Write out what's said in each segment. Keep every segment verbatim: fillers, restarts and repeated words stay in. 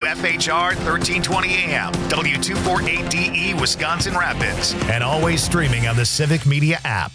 F H R thirteen twenty A M, W two forty-eight D E, Wisconsin Rapids, and always streaming on the Civic Media app.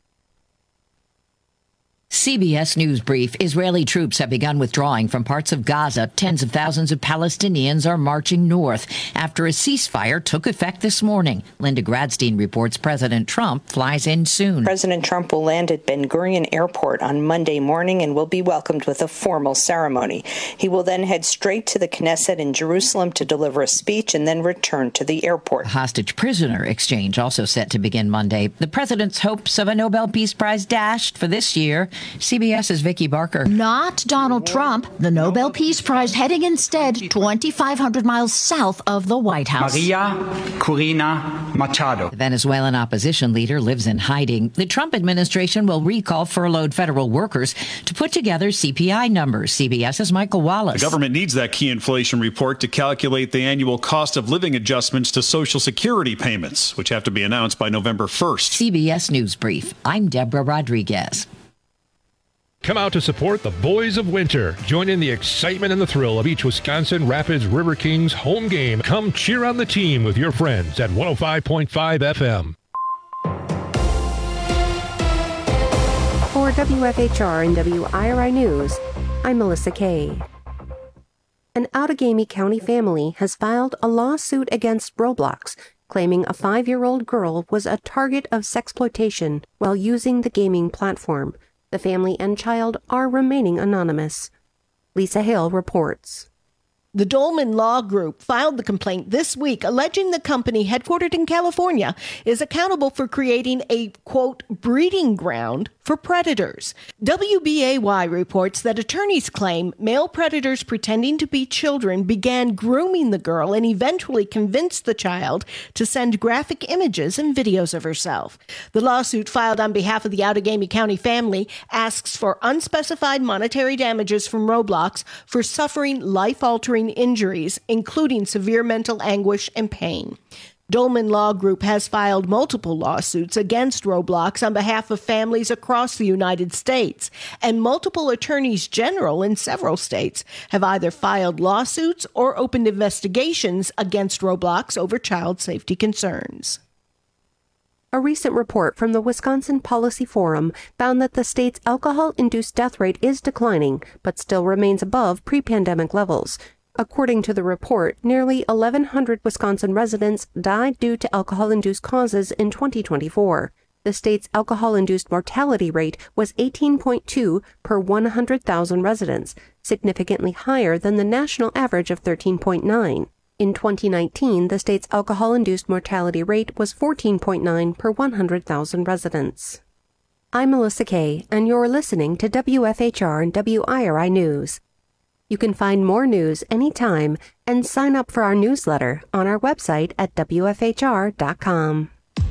C B S News Brief. Israeli troops have begun withdrawing from parts of Gaza. Tens of thousands of Palestinians are marching north after a ceasefire took effect this morning. Linda Gradstein reports President Trump flies in soon. President Trump will land at Ben Gurion Airport on Monday morning and will be welcomed with a formal ceremony. He will then head straight to the Knesset in Jerusalem to deliver a speech and then return to the airport. Hostage prisoner exchange also set to begin Monday. The president's hopes of a Nobel Peace Prize dashed for this year. CBS's Vicki Barker. Not Donald Trump. The Nobel Peace Prize heading instead twenty-five hundred miles south of the White House. Maria Corina Machado. The Venezuelan opposition leader lives in hiding. The Trump administration will recall furloughed federal workers to put together C P I numbers. CBS's Michael Wallace. The government needs that key inflation report to calculate the annual cost of living adjustments to Social Security payments, which have to be announced by November first. C B S News Brief. I'm Deborah Rodriguez. Come out to support the Boys of Winter. Join in the excitement and the thrill of each Wisconsin Rapids River Kings home game. Come cheer on the team with your friends at one oh five point five F M. For W F H R and W I R I News, I'm Melissa Kay. An Outagamie County family has filed a lawsuit against Roblox, claiming a five-year-old girl was a target of sexploitation while using the gaming platform. The family and child are remaining anonymous. Lisa Hale reports. The Dolman Law Group filed the complaint this week, alleging the company, headquartered in California, is accountable for creating a, quote, breeding ground for predators. W B A Y reports that attorneys claim male predators pretending to be children began grooming the girl and eventually convinced the child to send graphic images and videos of herself. The lawsuit, filed on behalf of the Outagamie County family, asks for unspecified monetary damages from Roblox for suffering life-altering injuries, including severe mental anguish and pain. Dolman Law Group has filed multiple lawsuits against Roblox on behalf of families across the United States, and multiple attorneys general in several states have either filed lawsuits or opened investigations against Roblox over child safety concerns. A recent report from the Wisconsin Policy Forum found that the state's alcohol-induced death rate is declining, but still remains above pre-pandemic levels. According to the report, nearly eleven hundred Wisconsin residents died due to alcohol-induced causes in twenty twenty-four. The state's alcohol-induced mortality rate was eighteen point two per one hundred thousand residents, significantly higher than the national average of thirteen point nine. In twenty nineteen, the state's alcohol-induced mortality rate was fourteen point nine per one hundred thousand residents. I'm Melissa Kay, and you're listening to W F H R and W I R I News. You can find more news anytime and sign up for our newsletter on our website at W F H R dot com.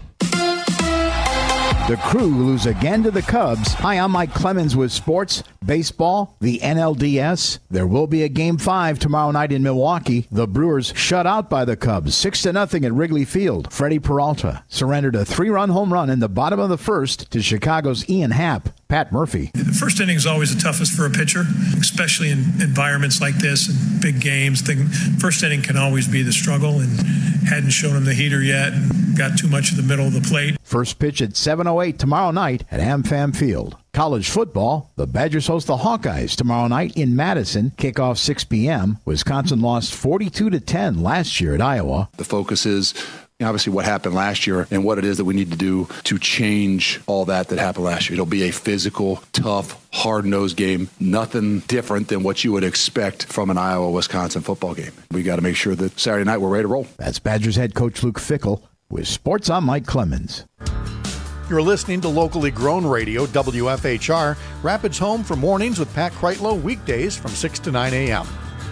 The Crew lose again to the Cubs. Hi, I'm Mike Clemens with sports, baseball, the N L D S. There will be a game five tomorrow night in Milwaukee. The Brewers shut out by the Cubs, six to nothing at Wrigley Field. Freddie Peralta surrendered a three-run home run in the bottom of the first to Chicago's Ian Happ. Pat Murphy. The first inning is always the toughest for a pitcher, especially in environments like this and big games. The first inning can always be the struggle, and hadn't shown him the heater yet and got too much in the middle of the plate. First pitch at seven oh eight tomorrow night at AmFam Field. College football, the Badgers host the Hawkeyes tomorrow night in Madison. Kickoff six p.m. Wisconsin lost forty-two to ten last year at Iowa. The focus is obviously what happened last year and what it is that we need to do to change all that that happened last year. It'll be a physical, tough, hard-nosed game. Nothing different than what you would expect from an Iowa-Wisconsin football game. We got to make sure that Saturday night we're ready to roll. That's Badgers head coach Luke Fickell. With sports, I'm Mike Clemens. You're listening to locally grown radio, W F H R, Rapids home for mornings with Pat Kreitlow, weekdays from six to nine a.m.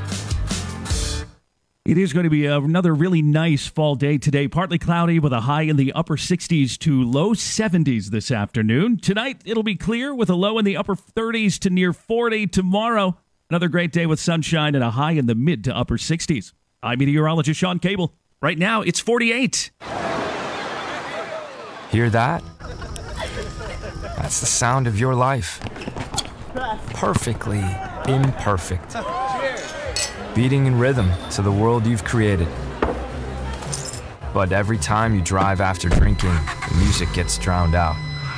It is going to be another really nice fall day today. Partly cloudy with a high in the upper sixties to low seventies this afternoon. Tonight, it'll be clear with a low in the upper thirties to near forty. Tomorrow, another great day with sunshine and a high in the mid to upper sixties. I'm meteorologist Sean Cable. Right now, it's forty-eight. Hear that? That's the sound of your life. Perfectly imperfect. beating in rhythm to the world you've created. But every time you drive after drinking, the music gets drowned out.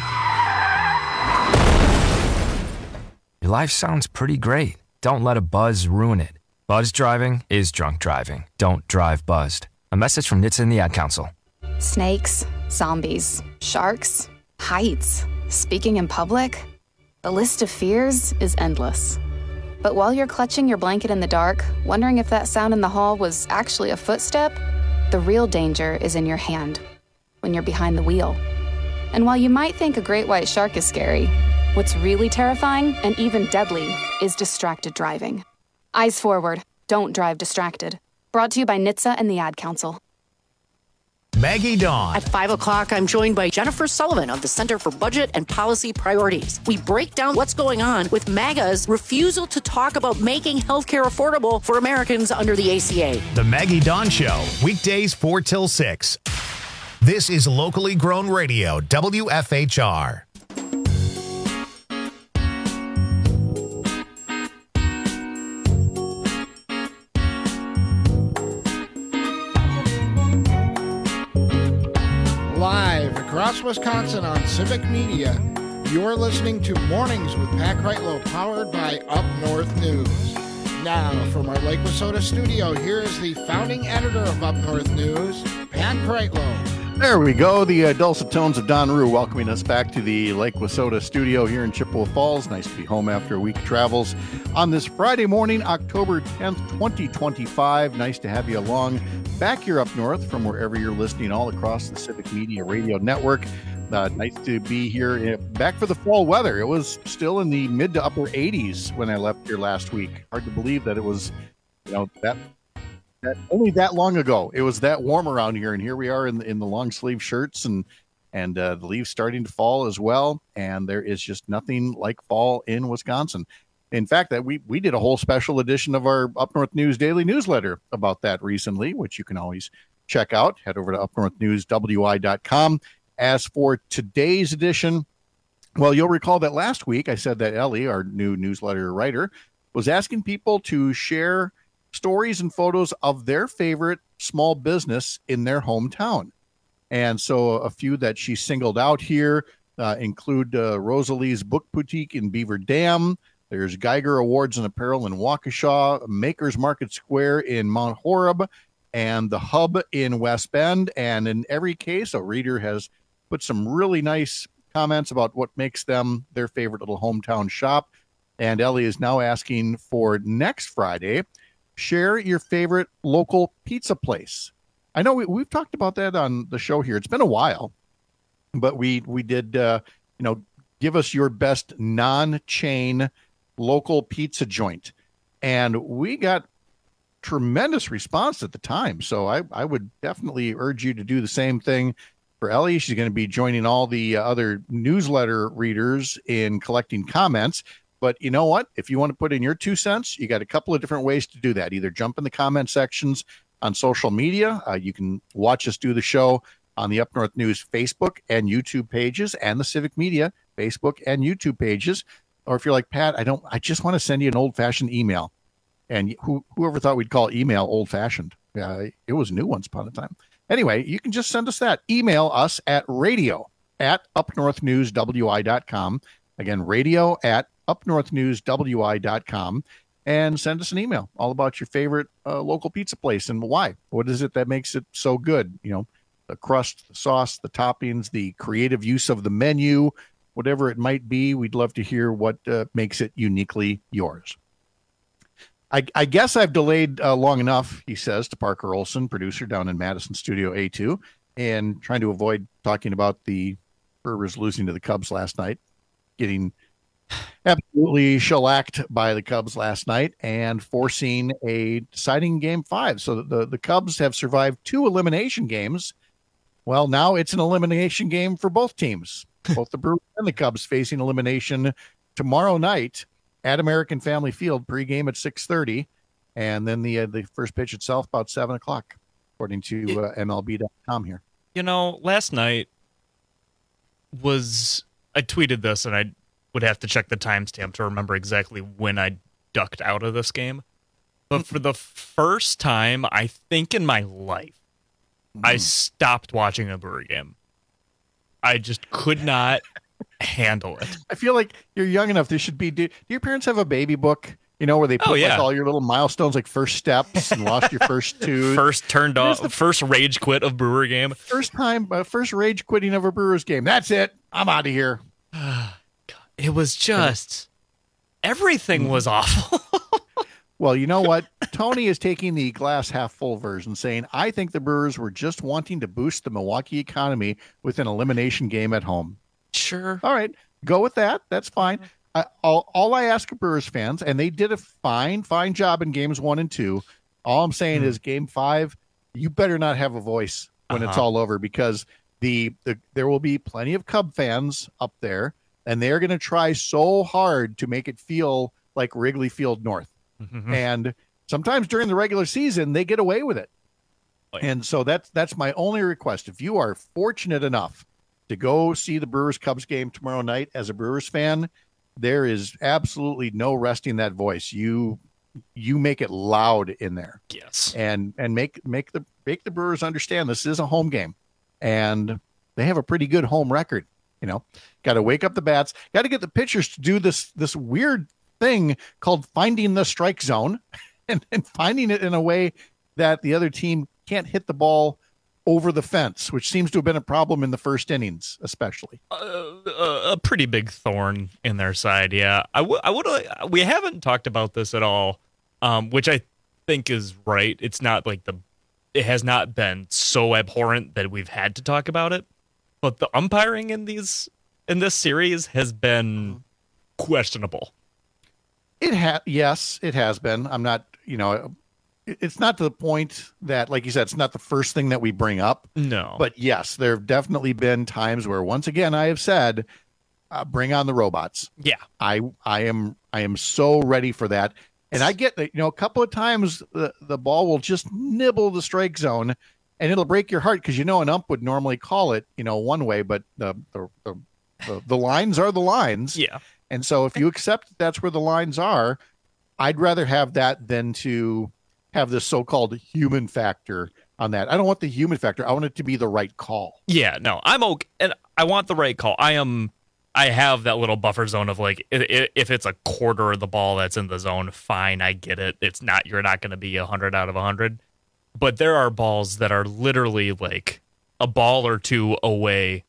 Your life sounds pretty great. Don't let a buzz ruin it. Buzz driving is drunk driving. Don't drive buzzed. A message from N H T S A and the Ad Council. Snakes, zombies, sharks, heights, speaking in public. The list of fears is endless. But while you're clutching your blanket in the dark, wondering if that sound in the hall was actually a footstep, the real danger is in your hand, when you're behind the wheel. And while you might think a great white shark is scary, what's really terrifying and even deadly is distracted driving. Eyes forward, don't drive distracted. Brought to you by N H T S A and the Ad Council. Maggie Dawn. At five o'clock, I'm joined by Jennifer Sullivan of the Center for Budget and Policy Priorities. We break down what's going on with MAGA's refusal to talk about making healthcare affordable for Americans under the A C A. The Maggie Dawn Show, weekdays four till six. This is locally grown radio, W F H R. Live across Wisconsin on Civic Media, you're listening to Mornings with Pat Kreitlow, powered by Up North News. Now, from our Lake Wissota studio, here is the founding editor of Up North News, Pat Kreitlow. There we go, the uh, dulcet tones of Don Rue welcoming us back to the Lake Wissota studio here in Chippewa Falls. Nice to be home after a week of travels on this Friday morning, October tenth, twenty twenty-five. Nice to have you along back here up north from wherever you're listening all across the Civic Media Radio Network. Uh, nice to be here, uh, back for the fall weather. It was still in the mid to upper eighties when I left here last week. Hard to believe that it was, you know, that That, only that long ago. It was that warm around here, and here we are in the, in the long sleeve shirts, and and uh, the leaves starting to fall as well. And there is just nothing like fall in Wisconsin. In fact, that we we did a whole special edition of our Up North News daily newsletter about that recently, which you can always check out. Head over to up north news w i dot com. As for today's edition, well, you'll recall that last week I said that Ellie, our new newsletter writer, was asking people to share stories and photos of their favorite small business in their hometown. And so a few that she singled out here uh, include uh, Rosalie's Book Boutique in Beaver Dam. There's Geiger Awards and Apparel in Waukesha, Makers Market Square in Mount Horeb, and the Hub in West Bend. And in every case, a reader has put some really nice comments about what makes them their favorite little hometown shop. And Ellie is now asking for next Friday, share your favorite local pizza place. I know we, we've talked about that on the show here. It's been a while, but we we did, uh, you know, give us your best non-chain local pizza joint. And we got tremendous response at the time. So I, I would definitely urge you to do the same thing for Ellie. She's going to be joining all the other newsletter readers in collecting comments. But you know what? If you want to put in your two cents, you got a couple of different ways to do that. Either jump in the comment sections on social media. Uh, you can watch us do the show on the Up North News Facebook and YouTube pages, and the Civic Media Facebook and YouTube pages. Or if you're like, Pat, I don't, I just want to send you an old-fashioned email. And who, whoever thought we'd call email old-fashioned? Uh, it was new once upon a time. Anyway, you can just send us that. Email us at radio at up north news w i dot com. Again, radio at up north news w i dot com, and send us an email all about your favorite uh, local pizza place and why. What is it that makes it so good? You know, the crust, the sauce, the toppings, the creative use of the menu, whatever it might be. We'd love to hear what uh, makes it uniquely yours. I, I guess I've delayed uh, long enough, he says to Parker Olson, producer down in Madison Studio A two, and trying to avoid talking about the Brewers losing to the Cubs last night, getting absolutely shellacked by the Cubs last night and forcing a deciding game five. So the, the Cubs have survived two elimination games. Well, now it's an elimination game for both teams, both the Brewers and the Cubs, facing elimination tomorrow night at American Family Field, pregame at six thirty, and then the uh, the first pitch itself about seven o'clock, according to uh, M L B dot com here. You know, last night was, I tweeted this, and I would have to check the timestamp to remember exactly when I ducked out of this game. But for the first time, I think in my life, mm. I stopped watching a Brewer game. I just could not handle it. I feel like you're young enough. This should be. Do, do your parents have a baby book? You know, where they put oh, yeah. like all your little milestones, like first steps and lost your first tooth. First turned off, the first rage quit of Brewer game. First time, uh, first rage quitting of a Brewers game. That's it. I'm out of here. It was just, everything was awful. Well, you know what? Tony is taking the glass half full version, saying, I think the Brewers were just wanting to boost the Milwaukee economy with an elimination game at home. Sure. All right. Go with that. That's fine. I, all, all I ask of Brewers fans, and they did a fine, fine job in games one and two. All I'm saying mm. is game five, you better not have a voice when uh-huh. it's all over, because the, the there will be plenty of Cub fans up there, and they're going to try so hard to make it feel like Wrigley Field North. Mm-hmm. And sometimes during the regular season, they get away with it. Oh, yeah. And so that's that's my only request. If you are fortunate enough to go see the Brewers Cubs game tomorrow night as a Brewers fan, there is absolutely no resting that voice. You you make it loud in there. Yes. And and make make the make the Brewers understand this is a home game. And they have a pretty good home record. You know, got to wake up the bats, got to get the pitchers to do this this weird thing called finding the strike zone and, and finding it in a way that the other team can't hit the ball over the fence, which seems to have been a problem in the first innings, especially. Uh, a pretty big thorn in their side, yeah. I would, I would, we haven't talked about this at all, um, which I think is right. It's not like the, it has not been so abhorrent that we've had to talk about it, but the umpiring in these, in this series has been questionable. It has, yes, it has been. I'm not, you know, it's not to the point that, like you said, it's not the first thing that we bring up. No. But yes, there have definitely been times where, once again, I have said, uh, bring on the robots. Yeah. I I am I am so ready for that. And I get that, you know, a couple of times the, the ball will just nibble the strike zone and it'll break your heart because, you know, an ump would normally call it, you know, one way, but the the the, the, the lines are the lines. Yeah. And so if you accept that that's where the lines are, I'd rather have that than to have this so-called human factor on that. I don't want the human factor. I want it to be the right call. Yeah, no, I'm okay. And I want the right call. I am, I have that little buffer zone of like, if it's a quarter of the ball that's in the zone, fine, I get it. It's not, you're not going to be a hundred out of a hundred, but there are balls that are literally like a ball or two away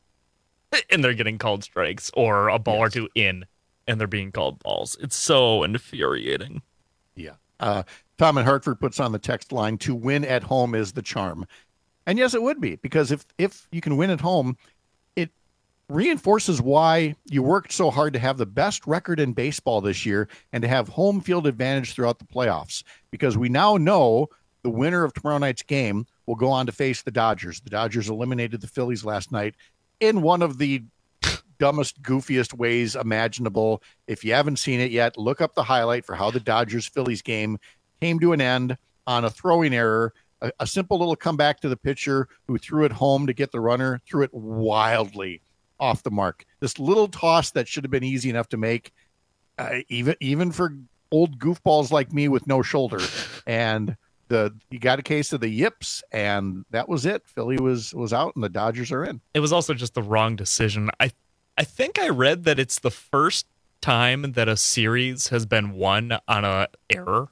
and they're getting called strikes, or a ball yes. or two in and they're being called balls. It's so infuriating. Yeah. Uh, Tom in Hartford puts on the text line, to win at home is the charm. And yes, it would be, because if, if you can win at home, it reinforces why you worked so hard to have the best record in baseball this year and to have home field advantage throughout the playoffs, because we now know the winner of tomorrow night's game will go on to face the Dodgers. The Dodgers eliminated the Phillies last night in one of the dumbest, goofiest ways imaginable. If you haven't seen it yet, look up the highlight for how the Dodgers-Phillies game came to an end on a throwing error, a, a simple little comeback to the pitcher who threw it home to get the runner, threw it wildly off the mark. This little toss that should have been easy enough to make, uh, even even for old goofballs like me with no shoulder. And the you got a case of the yips, and that was it. Philly was was out, and the Dodgers are in. It was also just the wrong decision. I I think I read that it's the first time that a series has been won on a error.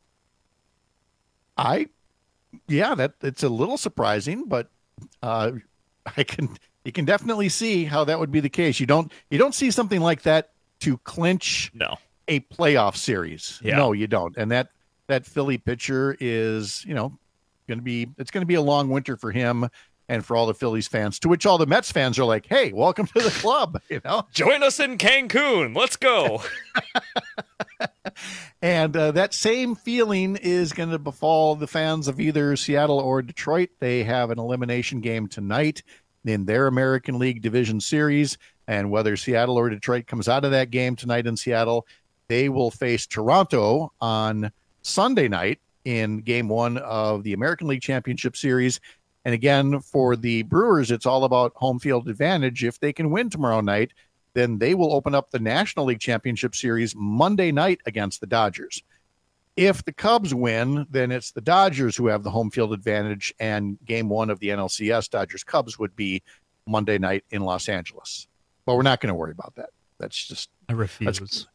I, yeah, that it's a little surprising, but uh, I can you can definitely see how that would be the case. You don't you don't see something like that to clinch no. a playoff series. Yeah. No, you don't. And that that Philly pitcher is, you know, going to be it's going to be a long winter for him and for all the Phillies fans. To which all the Mets fans are like, "Hey, welcome to the club." You know, join us in Cancun. Let's go. And uh, that same feeling is going to befall the fans of either Seattle or Detroit. They have an elimination game tonight in their American League Division Series. And whether Seattle or Detroit comes out of that game tonight in Seattle, they will face Toronto on Sunday night in game one of the American League Championship Series. And again, for the Brewers, it's all about home field advantage. If they can win tomorrow night, then they will open up the National League Championship Series Monday night against the Dodgers. If the Cubs win, then it's the Dodgers who have the home field advantage, and game one of the N L C S, Dodgers-Cubs, would be Monday night in Los Angeles. But we're not going to worry about that. That's just... I refuse. That's,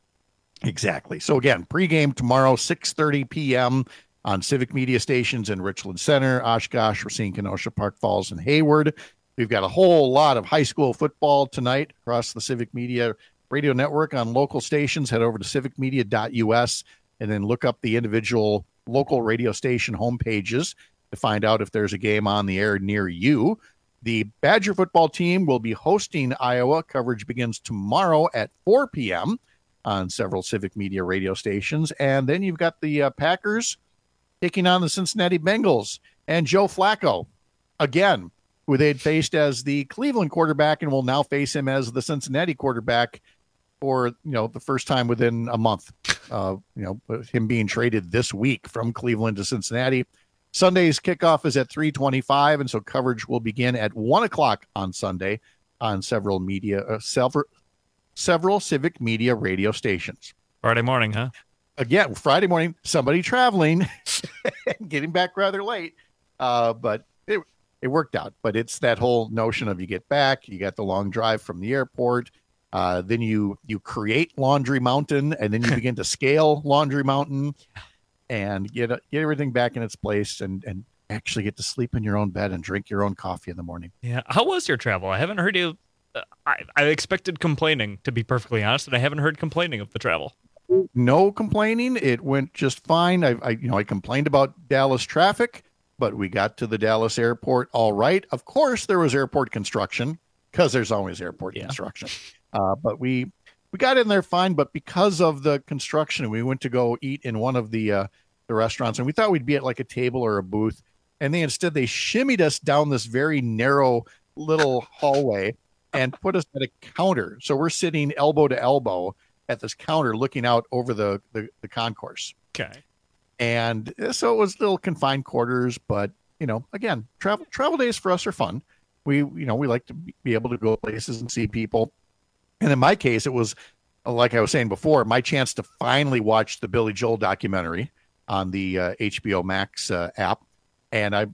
exactly. So again, pregame tomorrow, six thirty p.m. on Civic Media stations in Richland Center, Oshkosh, Racine, Kenosha, Park Falls, and Hayward. We've got a whole lot of high school football tonight across the Civic Media radio network on local stations. Head over to civic media dot u s and then look up the individual local radio station homepages to find out if there's a game on the air near you. The Badger football team will be hosting Iowa. Coverage begins tomorrow at four p.m. on several Civic Media radio stations. And then you've got the uh, Packers taking on the Cincinnati Bengals. And Joe Flacco, again, who they'd faced as the Cleveland quarterback and will now face him as the Cincinnati quarterback for, you know, the first time within a month. Uh, you know, him being traded this week from Cleveland to Cincinnati. Sunday's kickoff is at three twenty-five, and so coverage will begin at one o'clock on Sunday on several media, uh, several, several Civic Media radio stations. Friday morning, huh? Again, Friday morning, somebody traveling, getting back rather late, uh, but it, it worked out. But it's that whole notion of you get back, you got the long drive from the airport, uh, then you you create Laundry Mountain, and then you begin to scale Laundry Mountain, and get get everything back in its place, and and actually get to sleep in your own bed and drink your own coffee in the morning. Yeah. How was your travel? I haven't heard you. Uh, I, I expected complaining, to be perfectly honest, and I haven't heard complaining of the travel. No complaining. It went just fine. I, I you know, I complained about Dallas traffic, but we got to the Dallas airport all right. Of course, there was airport construction, because there's always airport yeah. construction. Uh, but we we got in there fine. But because of the construction, we went to go eat in one of the uh, the restaurants, and we thought we'd be at like a table or a booth, and they instead they shimmied us down this very narrow little hallway and put us at a counter. So we're sitting elbow to elbow at this counter looking out over the, the, the concourse. Okay. And so it was little confined quarters, but, you know, again, travel travel days for us are fun. We, you know, we like to be able to go places and see people. And in my case, it was, like I was saying before, my chance to finally watch the Billy Joel documentary on the uh, H B O Max uh, app. And I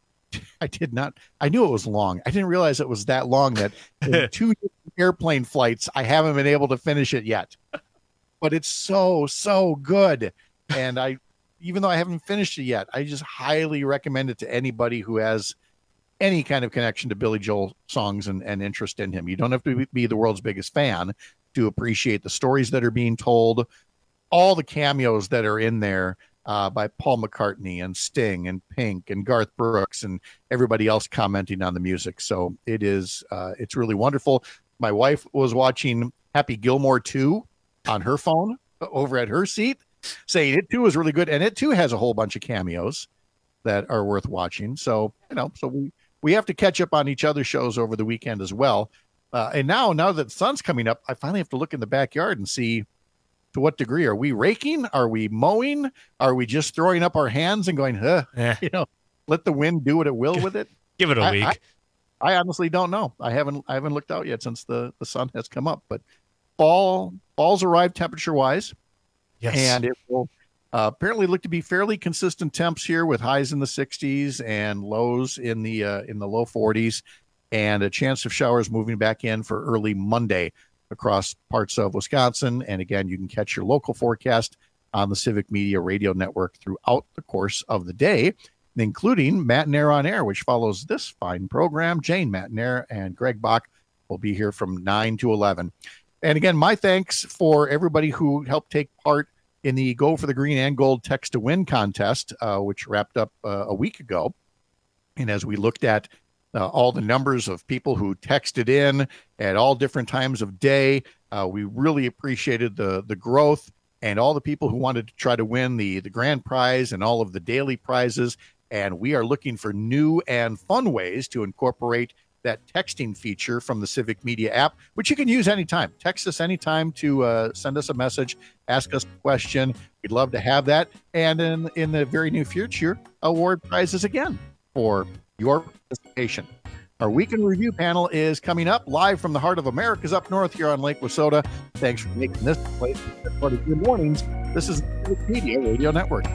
I did not, I knew it was long. I didn't realize it was that long that in two airplane flights, I haven't been able to finish it yet. But it's so, so good. And I, even though I haven't finished it yet, I just highly recommend it to anybody who has any kind of connection to Billy Joel songs and, and interest in him. You don't have to be the world's biggest fan to appreciate the stories that are being told, all the cameos that are in there uh, by Paul McCartney and Sting and Pink and Garth Brooks and everybody else commenting on the music. So it is, uh, it's really wonderful. My wife was watching Happy Gilmore two on her phone over at her seat, saying it too was really good. And it too has a whole bunch of cameos that are worth watching. So, you know, so we, we have to catch up on each other's shows over the weekend as well. Uh, and now, now that the sun's coming up, I finally have to look in the backyard and see to what degree are we raking? Are we mowing? Are we just throwing up our hands and going, huh, eh. you know, let the wind do what it will with it? Give it a I, week. I, I honestly don't know. I haven't, I haven't looked out yet since the, the sun has come up, but fall, fall's arrived temperature wise. Yes. And it will uh, apparently look to be fairly consistent temps here with highs in the sixties and lows in the, uh, in the low forties, and a chance of showers moving back in for early Monday across parts of Wisconsin. And again, you can catch your local forecast on the Civic Media Radio Network throughout the course of the day, including Matt and Air on Air, which follows this fine program. Jane Matt and Greg Bach will be here from nine to eleven. And again, my thanks for everybody who helped take part in the Go for the Green and Gold Text to Win contest, uh, which wrapped up uh, a week ago. And as we looked at uh, all the numbers of people who texted in at all different times of day, uh, we really appreciated the the growth and all the people who wanted to try to win the, the grand prize and all of the daily prizes. And we are looking for new and fun ways to incorporate that texting feature from the Civic Media app, which you can use anytime. Text us anytime to uh, send us a message, ask us a question. We'd love to have that. And in, in the very near future, award prizes again for your participation. Our Weekend Review panel is coming up live from the heart of America's up north here on Lake Wissota. Thanks for making this place part of your mornings. This is the Civic Media Radio Network.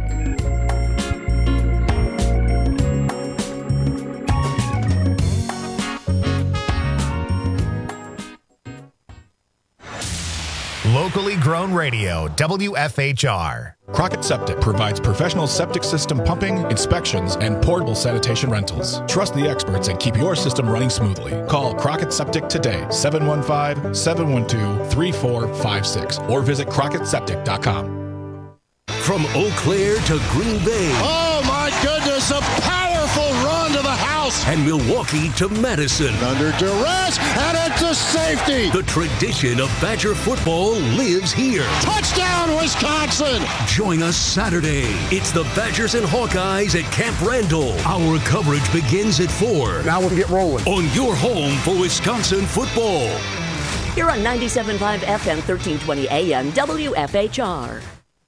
Locally grown radio, W F H R. Crockett Septic provides professional septic system pumping, inspections, and portable sanitation rentals. Trust the experts and keep your system running smoothly. Call Crockett Septic today, seven one five, seven one two, three four five six, or visit crockett septic dot com. From Eau Claire to Green Bay. Oh, my goodness, a powerful run to the house. And Milwaukee to Madison. Under duress, and into safety. The tradition of Badger football lives here. Touchdown, Wisconsin. Join us Saturday. It's the Badgers and Hawkeyes at Camp Randall. Our coverage begins at four. Now we'll get rolling. On your home for Wisconsin football. Here on ninety-seven point five F M, thirteen twenty A M, W F H R.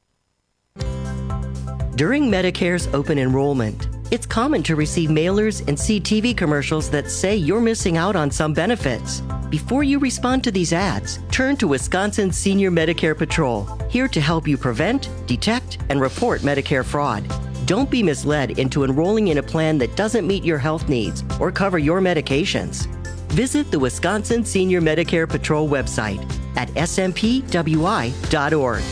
During Medicare's open enrollment, it's common to receive mailers and see T V commercials that say you're missing out on some benefits. Before you respond to these ads, turn to Wisconsin Senior Medicare Patrol, here to help you prevent, detect, and report Medicare fraud. Don't be misled into enrolling in a plan that doesn't meet your health needs or cover your medications. Visit the Wisconsin Senior Medicare Patrol website at s m p w i dot org.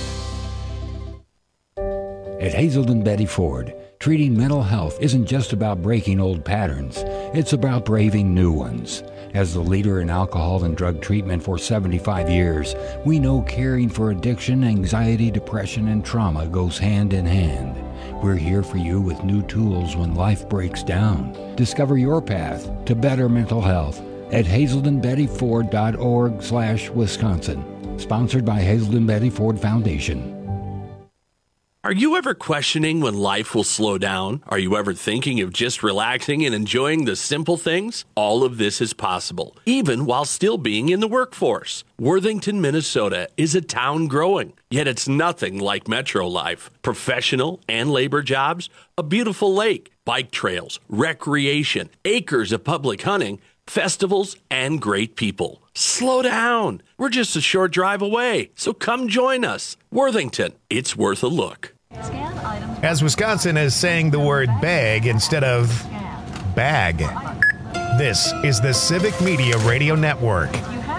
At Hazelden Betty Ford, treating mental health isn't just about breaking old patterns, it's about braving new ones. As the leader in alcohol and drug treatment for seventy-five years, we know caring for addiction, anxiety, depression, and trauma goes hand in hand. We're here for you with new tools when life breaks down. Discover your path to better mental health at hazelden betty ford dot org slash Wisconsin. Sponsored by Hazelden Betty Ford Foundation. Are you ever questioning when life will slow down? Are you ever thinking of just relaxing and enjoying the simple things? All of this is possible, even while still being in the workforce. Worthington, Minnesota is a town growing, yet it's nothing like metro life. Professional and labor jobs, a beautiful lake, bike trails, recreation, acres of public hunting, festivals, and great people. Slow down. We're just a short drive away, so come join us. Worthington, it's worth a look. As Wisconsin is saying the word bag instead of bag. This is the Civic Media Radio Network.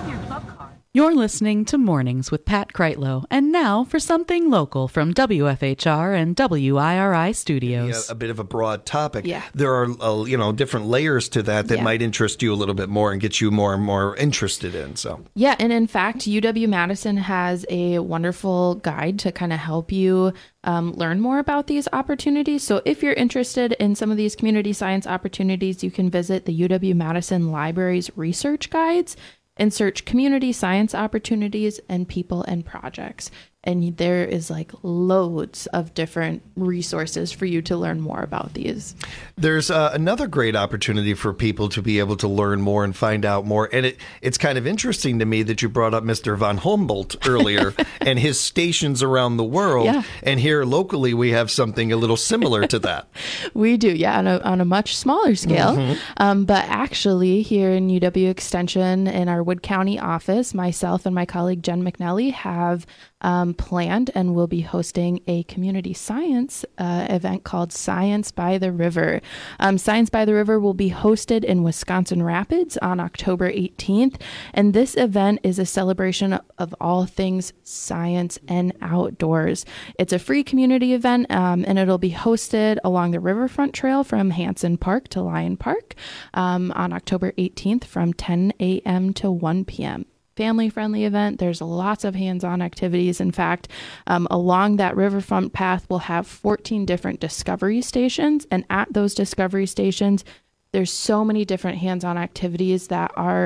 You're listening to Mornings with Pat Kreitlow. And now for something local from W F H R and W I R I Studios. Yeah, a bit of a broad topic. Yeah. There are, uh, you know, different layers to that that Yeah. might interest you a little bit more and get you more and more interested in. So, Yeah, and in fact, U W-Madison has a wonderful guide to kind of help you um, learn more about these opportunities. So if you're interested in some of these community science opportunities, you can visit the U W-Madison Library's research guides and search community science opportunities and people and projects. And there is like loads of different resources for you to learn more about these. there's uh, another great opportunity for people to be able to learn more and find out more. And it, it's kind of interesting to me that you brought up Mister von Humboldt earlier and his stations around the world. Yeah. And here locally, we have something a little similar to that. We do, yeah, on a, on a much smaller scale. Mhm. Um, but actually, here in U W Extension, in our Wood County office, myself and my colleague Jen McNally have um, planned and will be hosting a community science uh, event called Science by the River. Um, Science by the River will be hosted in Wisconsin Rapids on October eighteenth. And this event is a celebration of all things science and outdoors. It's a free community event, um, and it'll be hosted along the Riverfront Trail from Hanson Park to Lyon Park um, on October eighteenth from ten a.m. to one p.m. Family-friendly event. There's lots of hands-on activities. In fact, um, along that riverfront path, we'll have fourteen different discovery stations. And at those discovery stations, there's so many different hands-on activities that are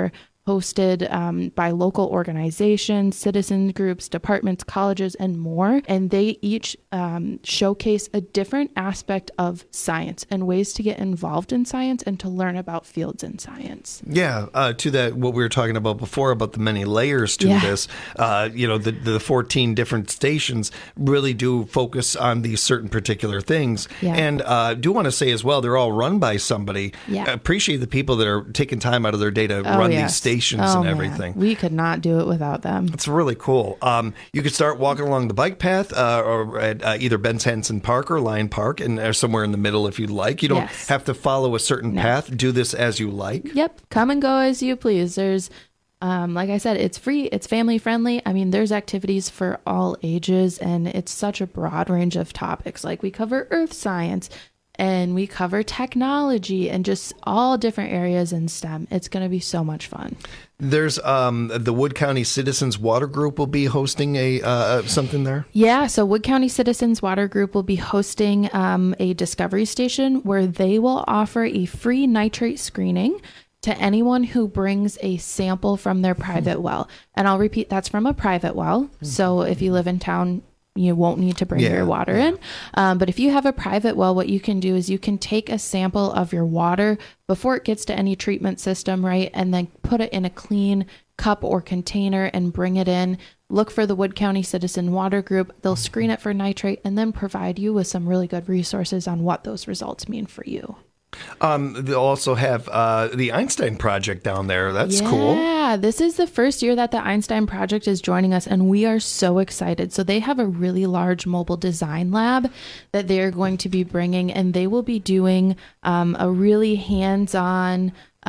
hosted um, by local organizations, citizen groups, departments, colleges, and more. And they each um, showcase a different aspect of science and ways to get involved in science and to learn about fields in science. Yeah, uh, to that, what we were talking about before about the many layers to Yeah. this, uh, you know, the, the fourteen different stations really do focus on these certain particular things. Yeah. And uh, do want to say as well, they're all run by somebody. Yeah. I appreciate the people that are taking time out of their day to Oh, run yes. these stations Oh, and man. everything. We could not do it without them. It's really cool. Um, you could start walking along the bike path uh, or at uh, either Ben's Hansen Park or Lyon Park, and or somewhere in the middle if you'd like. You don't Yes. have to follow a certain No. path. Do this as you like. Yep. Come and go as you please. There's, um, like I said, it's free. It's family friendly. I mean, there's activities for all ages, and it's such a broad range of topics. Like we cover earth science, and we cover technology, and just all different areas in STEM. It's going to be so much fun. There's um, the Wood County Citizens Water Group will be hosting a uh, something there. Yeah, so Wood County Citizens Water Group will be hosting um, a discovery station where they will offer a free nitrate screening to anyone who brings a sample from their private well. And I'll repeat, that's from a private well. So if you live in town, you won't need to bring Yeah, your water in. Um, but if you have a private well, what you can do is you can take a sample of your water before it gets to any treatment system, right? And then put it in a clean cup or container and bring it in. Look for the Wood County Citizen Water Group. They'll screen it for nitrate and then provide you with some really good resources on what those results mean for you. Um, they'll also have uh, the Einstein Project down there. That's yeah, cool. Yeah, this is the first year that the Einstein Project is joining us, and we are so excited. So they have a really large mobile design lab that they're going to be bringing, and they will be doing um, a really hands-on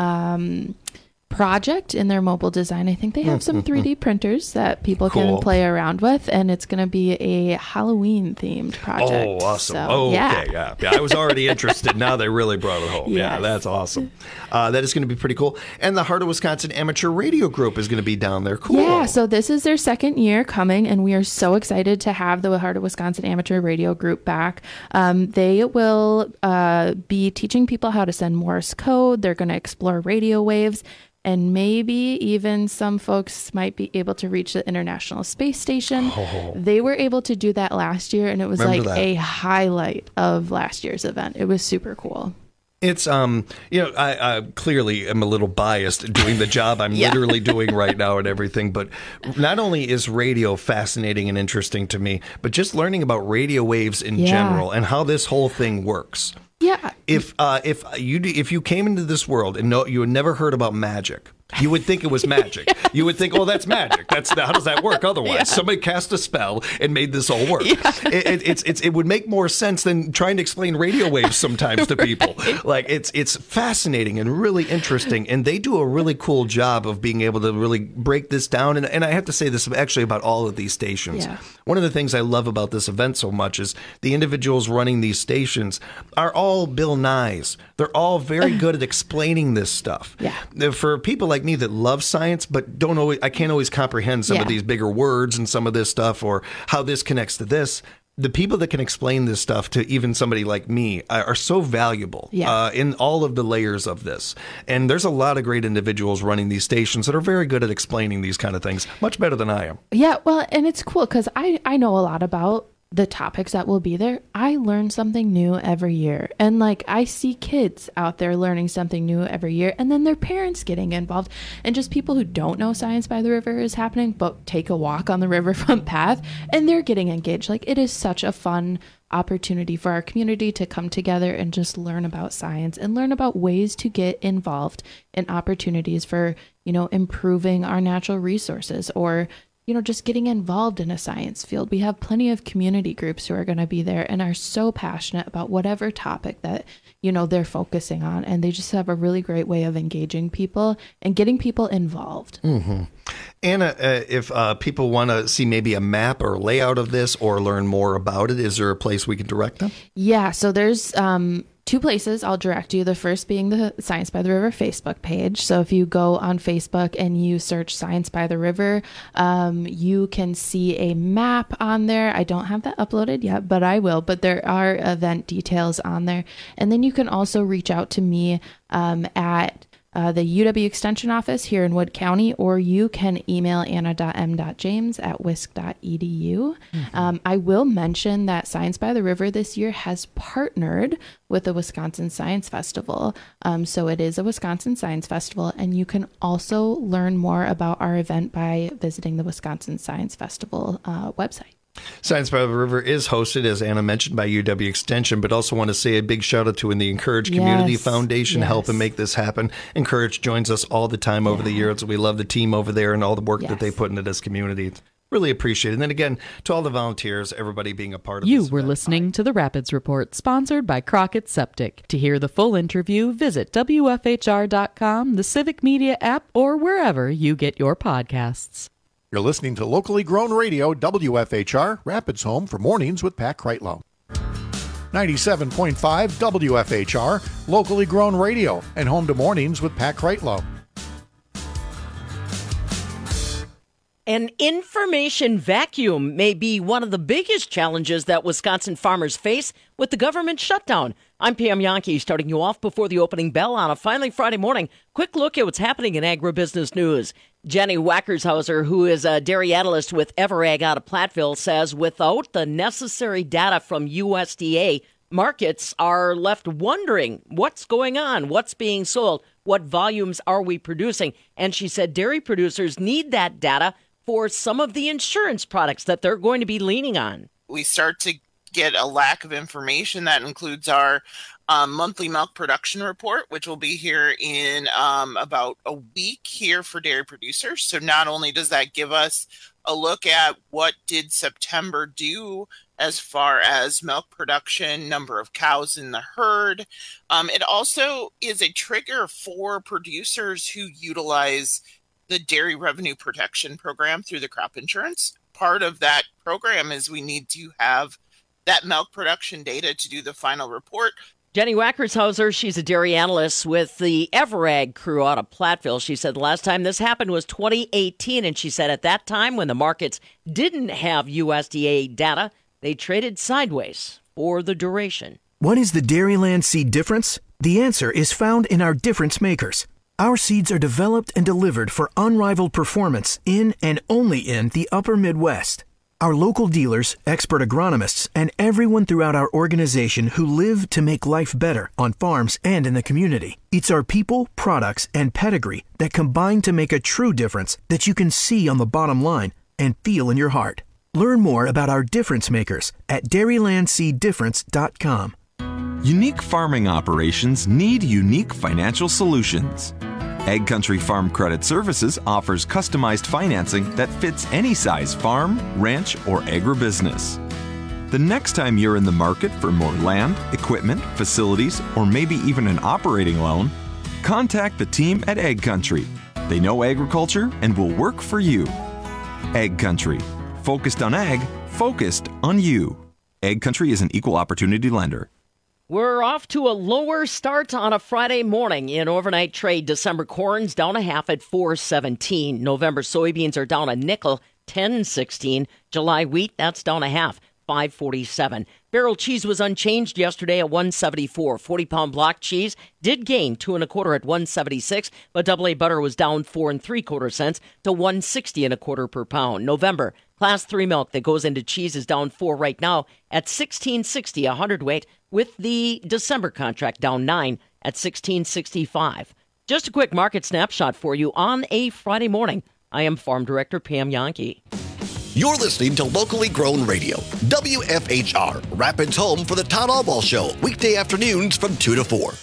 um, project in their mobile design. I think they have some three D printers that people Cool. can play around with, and it's going to be a Halloween themed project. Oh, awesome. So, oh, yeah. okay. Yeah. yeah. I was already interested. Now they really brought it home. Yeah, Yes. that's awesome. Uh, that is going to be pretty cool. And the Heart of Wisconsin Amateur Radio Group is going to be down there. Cool. Yeah, so this is their second year coming, and we are so excited to have the Heart of Wisconsin Amateur Radio Group back. Um, they will uh, be teaching people how to send Morse code. They're going to explore radio waves. And maybe even some folks might be able to reach the International Space Station. Oh. They were able to do that last year, and it was Remember like that. a highlight of last year's event. It was super cool. It's, um, you know, I, I clearly am a little biased doing the job I'm Yeah. literally doing right now and everything. But not only is radio fascinating and interesting to me, but just learning about radio waves in Yeah. general and how this whole thing works. Yeah. If uh, if you if you came into this world and no, you had never heard about magic, you would think it was magic. You would think, oh, that's magic. That's how does that work? Otherwise, Yeah. somebody cast a spell and made this all work. It, it, it's it's it would make more sense than trying to explain radio waves sometimes to people. Like it's it's fascinating and really interesting, and they do a really cool job of being able to really break this down. And and I have to say this actually about all of these stations. Yeah. One of the things I love about this event so much is the individuals running these stations are all Bill Nyes. They're all very good at explaining this stuff. Yeah. For people like me that love science but don't always, I can't always comprehend some Yeah. of these bigger words and some of this stuff or how this connects to this. The people that can explain this stuff to even somebody like me are, are so valuable Yeah. uh, in all of the layers of this. And there's a lot of great individuals running these stations that are very good at explaining these kind of things, much better than I am. Yeah, well, and it's cool because I, I know a lot about the topics that will be there. I learn something new every year. And like I see kids out there learning something new every year, and then their parents getting involved, and just people who don't know Science by the River is happening, but take a walk on the riverfront path and they're getting engaged. Like it is such a fun opportunity for our community to come together and just learn about science and learn about ways to get involved in opportunities for, you know, improving our natural resources or you know, just getting involved in a science field. We have plenty of community groups who are going to be there and are so passionate about whatever topic that, you know, they're focusing on. And they just have a really great way of engaging people and getting people involved. Mm-hmm. Anna, uh, if uh, people want to see maybe a map or layout of this or learn more about it, is there a place we can direct them? Yeah, so there's um, two places I'll direct you. The first being the Science by the River Facebook page. So if you go on Facebook and you search Science by the River, um, you can see a map on there. I don't have that uploaded yet, but I will. But there are event details on there. And then you can also reach out to me um, at uh, the U W Extension office here in Wood County, or you can email anna dot m dot james at wisc dot e d u. Mm-hmm. Um, I will mention that Science by the River this year has partnered with the Wisconsin Science Festival. Um, so it is a Wisconsin Science Festival, and you can also learn more about our event by visiting the Wisconsin Science Festival uh, website. Science by the River is hosted, as Anna mentioned, by U W Extension, but also want to say a big shout out to in the Encourage Community yes, Foundation yes. helping make this happen. Encourage joins us all the time over yeah. the years. We love the team over there and all the work yes. that they put into this community. Really appreciate it. And then again, to all the volunteers, everybody being a part of you this. You were event. listening to the Rapids Report, sponsored by Crockett Septic. To hear the full interview, visit W F H R dot com, the Civic Media app, or wherever you get your podcasts. You're listening to locally grown radio, W F H R, Rapids Home for Mornings with Pat Kreitlow. ninety-seven point five W F H R, locally grown radio, and home to Mornings with Pat Kreitlow. An information vacuum may be one of the biggest challenges that Wisconsin farmers face with the government shutdown. I'm Pam Yankee, starting you off before the opening bell on a finally Friday morning. Quick look at what's happening in agribusiness news. Jenny Wackershauser, who is a dairy analyst with Everag out of Platteville, says without the necessary data from U S D A, markets are left wondering what's going on, what's being sold, what volumes are we producing. And she said dairy producers need that data for some of the insurance products that they're going to be leaning on. We start to get a lack of information. That includes our um, monthly milk production report, which will be here in um, about a week here for dairy producers. So not only does that give us a look at what did September do as far as milk production, number of cows in the herd, um, it also is a trigger for producers who utilize the Dairy Revenue Protection Program through the crop insurance. Part of that program is we need to have that milk production data to do the final report. Jenny Wackershauser, she's a dairy analyst with the Everag crew out of Platteville. She said the last time this happened was twenty eighteen, and she said at that time when the markets didn't have U S D A data, they traded sideways for the duration. What is the Dairyland seed difference? The answer is found in our difference makers. Our seeds are developed and delivered for unrivaled performance in and only in the upper Midwest. Our local dealers, expert agronomists, and everyone throughout our organization who live to make life better on farms and in the community. It's our people, products, and pedigree that combine to make a true difference that you can see on the bottom line and feel in your heart. Learn more about our difference makers at dairyland seed difference dot com. Unique farming operations need unique financial solutions. Ag Country Farm Credit Services offers customized financing that fits any size farm, ranch, or agribusiness. The next time you're in the market for more land, equipment, facilities, or maybe even an operating loan, contact the team at Ag Country. They know agriculture and will work for you. Ag Country. Focused on ag, focused on you. Ag Country is an equal opportunity lender. We're off to a lower start on a Friday morning in overnight trade. December corn's down a half at four seventeen. November soybeans are down a nickel, ten sixteen. July wheat, that's down a half, five forty-seven. Barrel cheese was unchanged yesterday at one seventy-four. forty-pound block cheese did gain two and a quarter at one seventy-six, but double A butter was down four and three quarter cents to one sixty and a quarter per pound. November class three milk that goes into cheese is down four right now at sixteen sixty a hundredweight, with the December contract down nine at sixteen sixty-five. Just a quick market snapshot for you on a Friday morning. I am Farm Director Pam Yankee. You're listening to Locally Grown Radio, W F H R, Rapids home for the Todd Albaugh Show, weekday afternoons from two to four.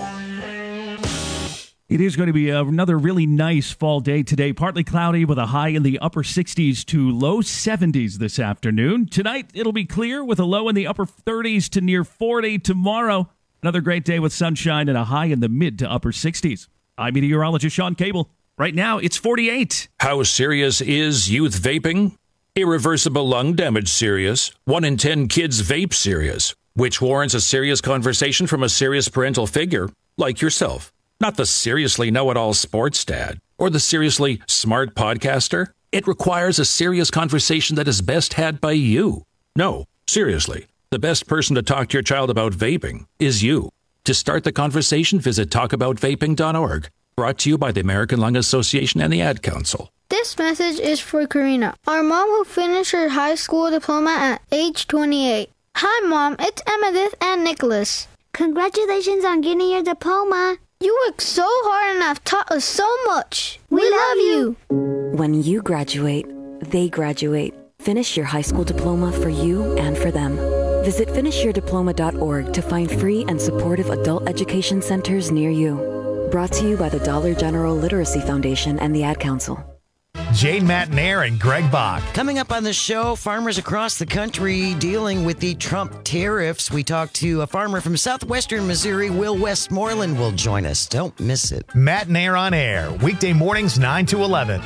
It is going to be another really nice fall day today. Partly cloudy with a high in the upper sixties to low seventies this afternoon. Tonight, it'll be clear with a low in the upper thirties to near forty. Tomorrow, another great day with sunshine and a high in the mid to upper sixties. I'm meteorologist Sean Cable. Right now, it's forty-eight. How serious is youth vaping? Irreversible lung damage serious. One in ten kids vape serious, which warrants a serious conversation from a serious parental figure like yourself. Not the seriously know-it-all sports dad or the seriously smart podcaster. It requires a serious conversation that is best had by you. No, seriously, the best person to talk to your child about vaping is you. To start the conversation, visit talk about vaping dot org. Brought to you by the American Lung Association and the Ad Council. This message is for Karina, our mom who finished her high school diploma at age twenty-eight. Hi, Mom. It's Emmettith and Nicholas. Congratulations on getting your diploma. You worked so hard and have taught us so much. We, we love you. When you graduate, they graduate. Finish your high school diploma for you and for them. Visit finish your diploma dot org to find free and supportive adult education centers near you. Brought to you by the Dollar General Literacy Foundation and the Ad Council. Jane Matnair and Greg Bach. Coming up on the show, farmers across the country dealing with the Trump tariffs. We talked to a farmer from southwestern Missouri. Will Westmoreland will join us. Don't miss it. Matnair on air, weekday mornings nine to eleven.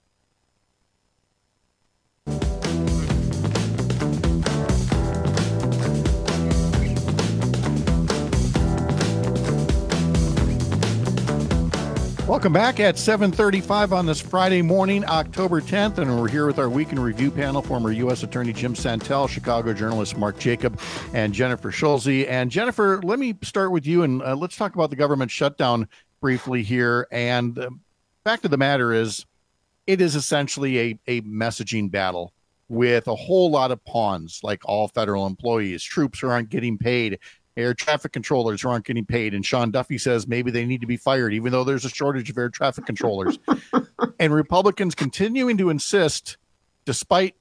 Welcome back at seven thirty-five on this Friday morning, October tenth, and we're here with our Week in Review panel, former U S Attorney Jim Santel, Chicago journalist Mark Jacob, and Jennifer Schulze. And Jennifer, let me start with you, and uh, let's talk about the government shutdown briefly here. And the fact of the matter is, it is essentially a, a messaging battle with a whole lot of pawns, like all federal employees, troops who aren't getting paid, air traffic controllers who aren't getting paid. And Sean Duffy says maybe they need to be fired, even though there's a shortage of air traffic controllers. And Republicans continuing to insist, despite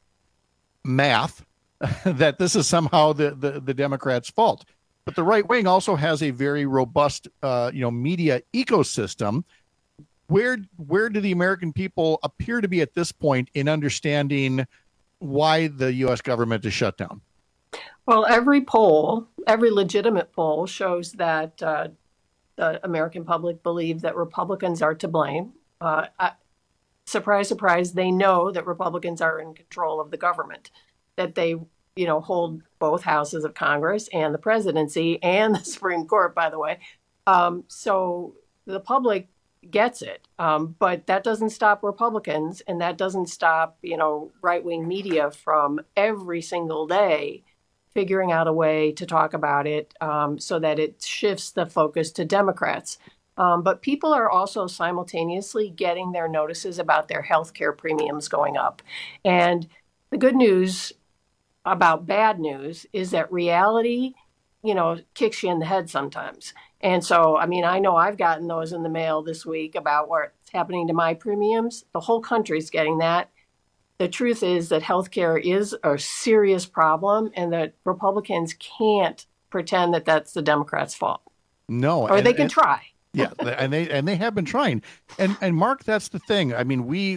math, that this is somehow the, the, the Democrats' fault. But the right wing also has a very robust, uh, you know, media ecosystem. Where, where do the American people appear to be at this point in understanding why the U S government is shut down? Well, every poll, every legitimate poll shows that uh, the American public believe that Republicans are to blame. Uh, I, surprise, surprise, they know that Republicans are in control of the government, that they, you know, hold both houses of Congress and the presidency and the Supreme Court, by the way. Um, so the public gets it. Um, but that doesn't stop Republicans, and that doesn't stop, you know, right-wing media from every single day figuring out a way to talk about it um, so that it shifts the focus to Democrats. Um, but people are also simultaneously getting their notices about their health care premiums going up. And the good news about bad news is that reality, you know, kicks you in the head sometimes. And so, I mean, I know I've gotten those in the mail this week about what's happening to my premiums. The whole country's getting that. The truth is that healthcare is a serious problem, and that Republicans can't pretend that that's the Democrats' fault. No, or and, they can and, try. Yeah, and they and they have been trying. And and Mark, that's the thing. I mean, we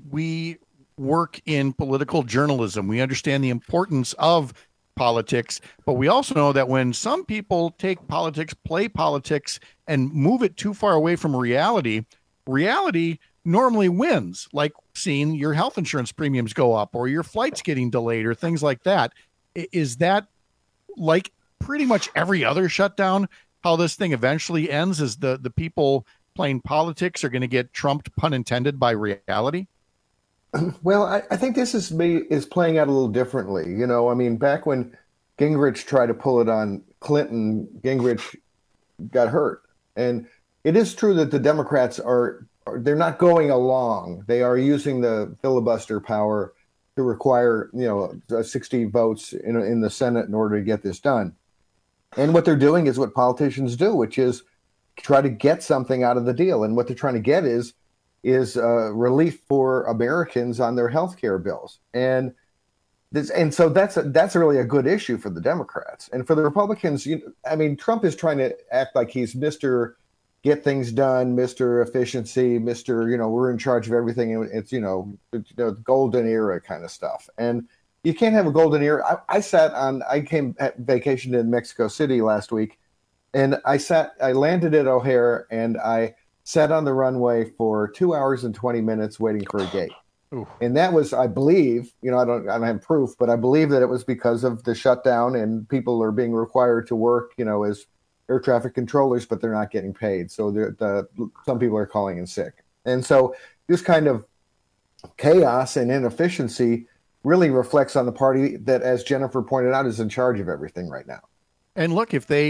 we work in political journalism. We understand the importance of politics, but we also know that when some people take politics, play politics, and move it too far away from reality, reality normally wins, like seeing your health insurance premiums go up or your flights getting delayed or things like that. Is that, like pretty much every other shutdown, how this thing eventually ends? Is the, the people playing politics are going to get trumped, pun intended, by reality? Well, I, I think this is me is playing out a little differently. You know, I mean, back when Gingrich tried to pull it on Clinton, Gingrich got hurt. And it is true that the Democrats are, are they're not going along. They are using the filibuster power to require, you know, sixty votes in, in the Senate in order to get this done. And what they're doing is what politicians do, which is try to get something out of the deal. And what they're trying to get is is uh, relief for Americans on their health care bills. And this, and so that's a, that's really a good issue for the Democrats. And for the Republicans, you know, I mean, Trump is trying to act like he's Mister Get things done, Mister Efficiency, Mister, you know, we're in charge of everything. It's, you know, you know, golden era kind of stuff. And you can't have a golden era. I, I sat on, I came at vacation in Mexico City last week, and I sat, I landed at O'Hare, and I sat on the runway for two hours and twenty minutes waiting for a gate. Ooh. And that was, I believe, you know, I don't, I don't have proof, but I believe that it was because of the shutdown and people are being required to work, you know, as air traffic controllers, but they're not getting paid. So the, the some people are calling in sick. And so this kind of chaos and inefficiency really reflects on the party that, as Jennifer pointed out, is in charge of everything right now. And look, if they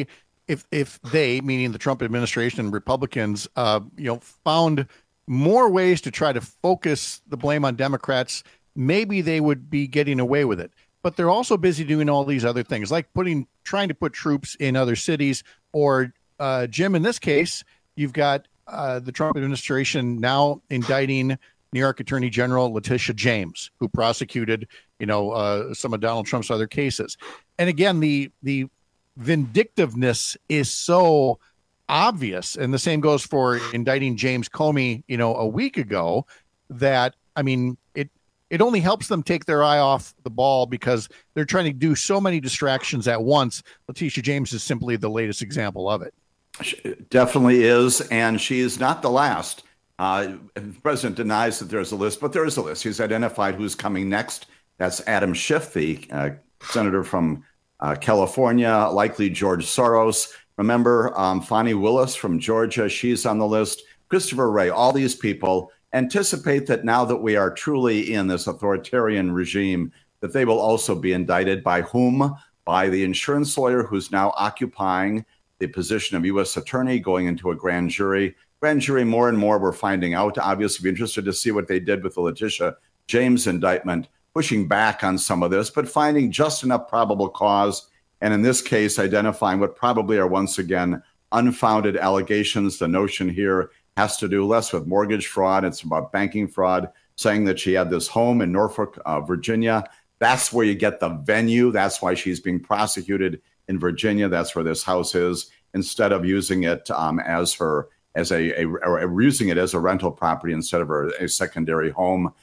if if they, meaning the Trump administration and Republicans, uh, you know, found more ways to try to focus the blame on Democrats, maybe they would be getting away with it. But they're also busy doing all these other things, like putting, trying to put troops in other cities. Or uh, Jim, in this case, you've got uh, the Trump administration now indicting New York Attorney General Letitia James, who prosecuted, you know, uh, some of Donald Trump's other cases. And again, the the vindictiveness is so obvious, and the same goes for indicting James Comey, you know, a week ago. That I mean, it. It only helps them take their eye off the ball because they're trying to do so many distractions at once. Letitia James is simply the latest example of it. She definitely is, and she is not the last. Uh, the president denies that there's a list, but there is a list. He's identified who's coming next. That's Adam Schiff, the uh, senator from uh, California, likely George Soros. Remember, um, Fani Willis from Georgia, she's on the list. Christopher Wray, all these people anticipate that now that we are truly in this authoritarian regime, that they will also be indicted. By whom? By the insurance lawyer who's now occupying the position of U S attorney, going into a grand jury. Grand jury, more and more we're finding out. Obviously, be interested to see what they did with the Letitia James indictment, pushing back on some of this, but finding just enough probable cause. And in this case, identifying what probably are once again unfounded allegations. The notion here has to do less with mortgage fraud. It's about banking fraud, saying that she had this home in Norfolk, uh, Virginia. That's where you get the venue. That's why she's being prosecuted in Virginia. That's where this house is, instead of using it um, as her, as a, a, or using it as a rental property instead of a, a secondary home.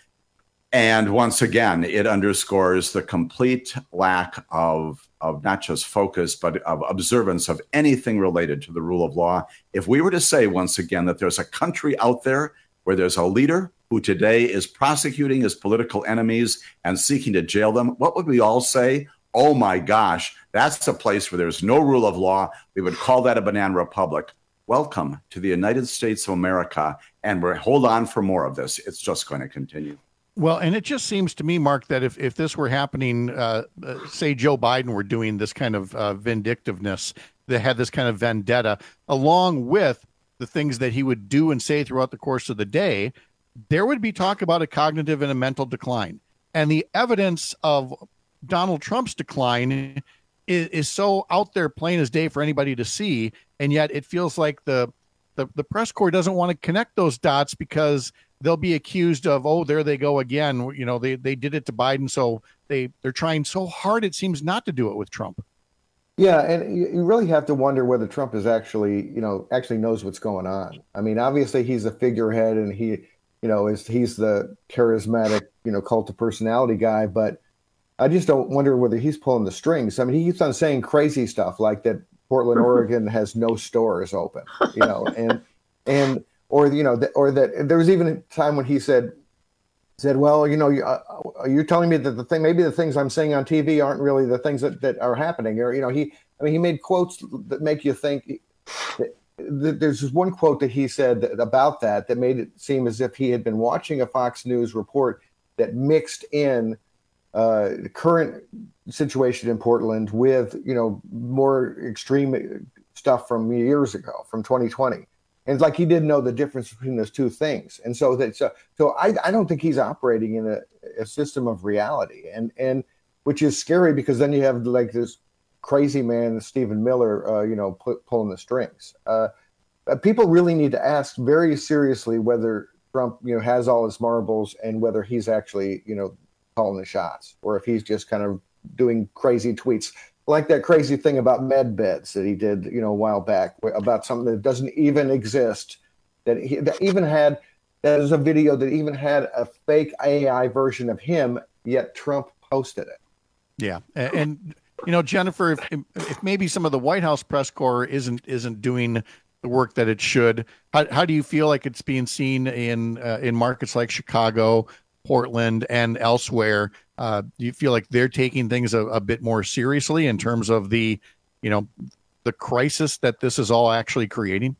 And once again, it underscores the complete lack of, of not just focus, but of observance of anything related to the rule of law. If we were to say once again that there's a country out there where there's a leader who today is prosecuting his political enemies and seeking to jail them, what would we all say? Oh my gosh, that's a place where there's no rule of law. We would call that a banana republic. Welcome to the United States of America. And we're hold on for more of this. It's just going to continue. Well, and it just seems to me, Mark, that if, if this were happening, uh, uh, say Joe Biden were doing this kind of uh, vindictiveness, that had this kind of vendetta, along with the things that he would do and say throughout the course of the day, there would be talk about a cognitive and a mental decline. And the evidence of Donald Trump's decline is, is so out there, plain as day for anybody to see. And yet it feels like the, the, the press corps doesn't want to connect those dots because they'll be accused of, oh, there they go again. You know, they, they did it to Biden. So they, they're trying so hard, it seems, not to do it with Trump. Yeah. And you really have to wonder whether Trump is actually, you know, actually knows what's going on. I mean, obviously he's a figurehead and he, you know, is he's the charismatic, you know, cult of personality guy. But I just don't wonder whether he's pulling the strings. I mean, he keeps on saying crazy stuff like that Portland, Oregon has no stores open, you know, and, and, or, you know, or that there was even a time when he said, said, well, you know, uh, you're telling me that the thing, maybe the things I'm saying on T V aren't really the things that, that are happening. Or, you know, he, I mean, he made quotes that make you think that, that there's this one quote that he said that, about that, that made it seem as if he had been watching a Fox News report that mixed in uh, the current situation in Portland with, you know, more extreme stuff from years ago, from twenty twenty. And it's like he didn't know the difference between those two things. And so that so, so I, I don't think he's operating in a, a system of reality, and and which is scary because then you have like this crazy man, Stephen Miller, uh, you know, pu- pulling the strings. Uh, people really need to ask very seriously whether Trump, you know, has all his marbles and whether he's actually, you know, calling the shots, or if he's just kind of doing crazy tweets. Like that crazy thing about med beds that he did, you know, a while back about something that doesn't even exist, that he that even had, that is a video that even had a fake A I version of him, yet Trump posted it. Yeah. And, and you know, Jennifer, if, if maybe some of the White House press corps isn't, isn't doing the work that it should, how, how do you feel like it's being seen in, uh, in markets like Chicago, Portland, and elsewhere? Uh, do you feel like they're taking things a, a bit more seriously in terms of the, you know, the crisis that this is all actually creating?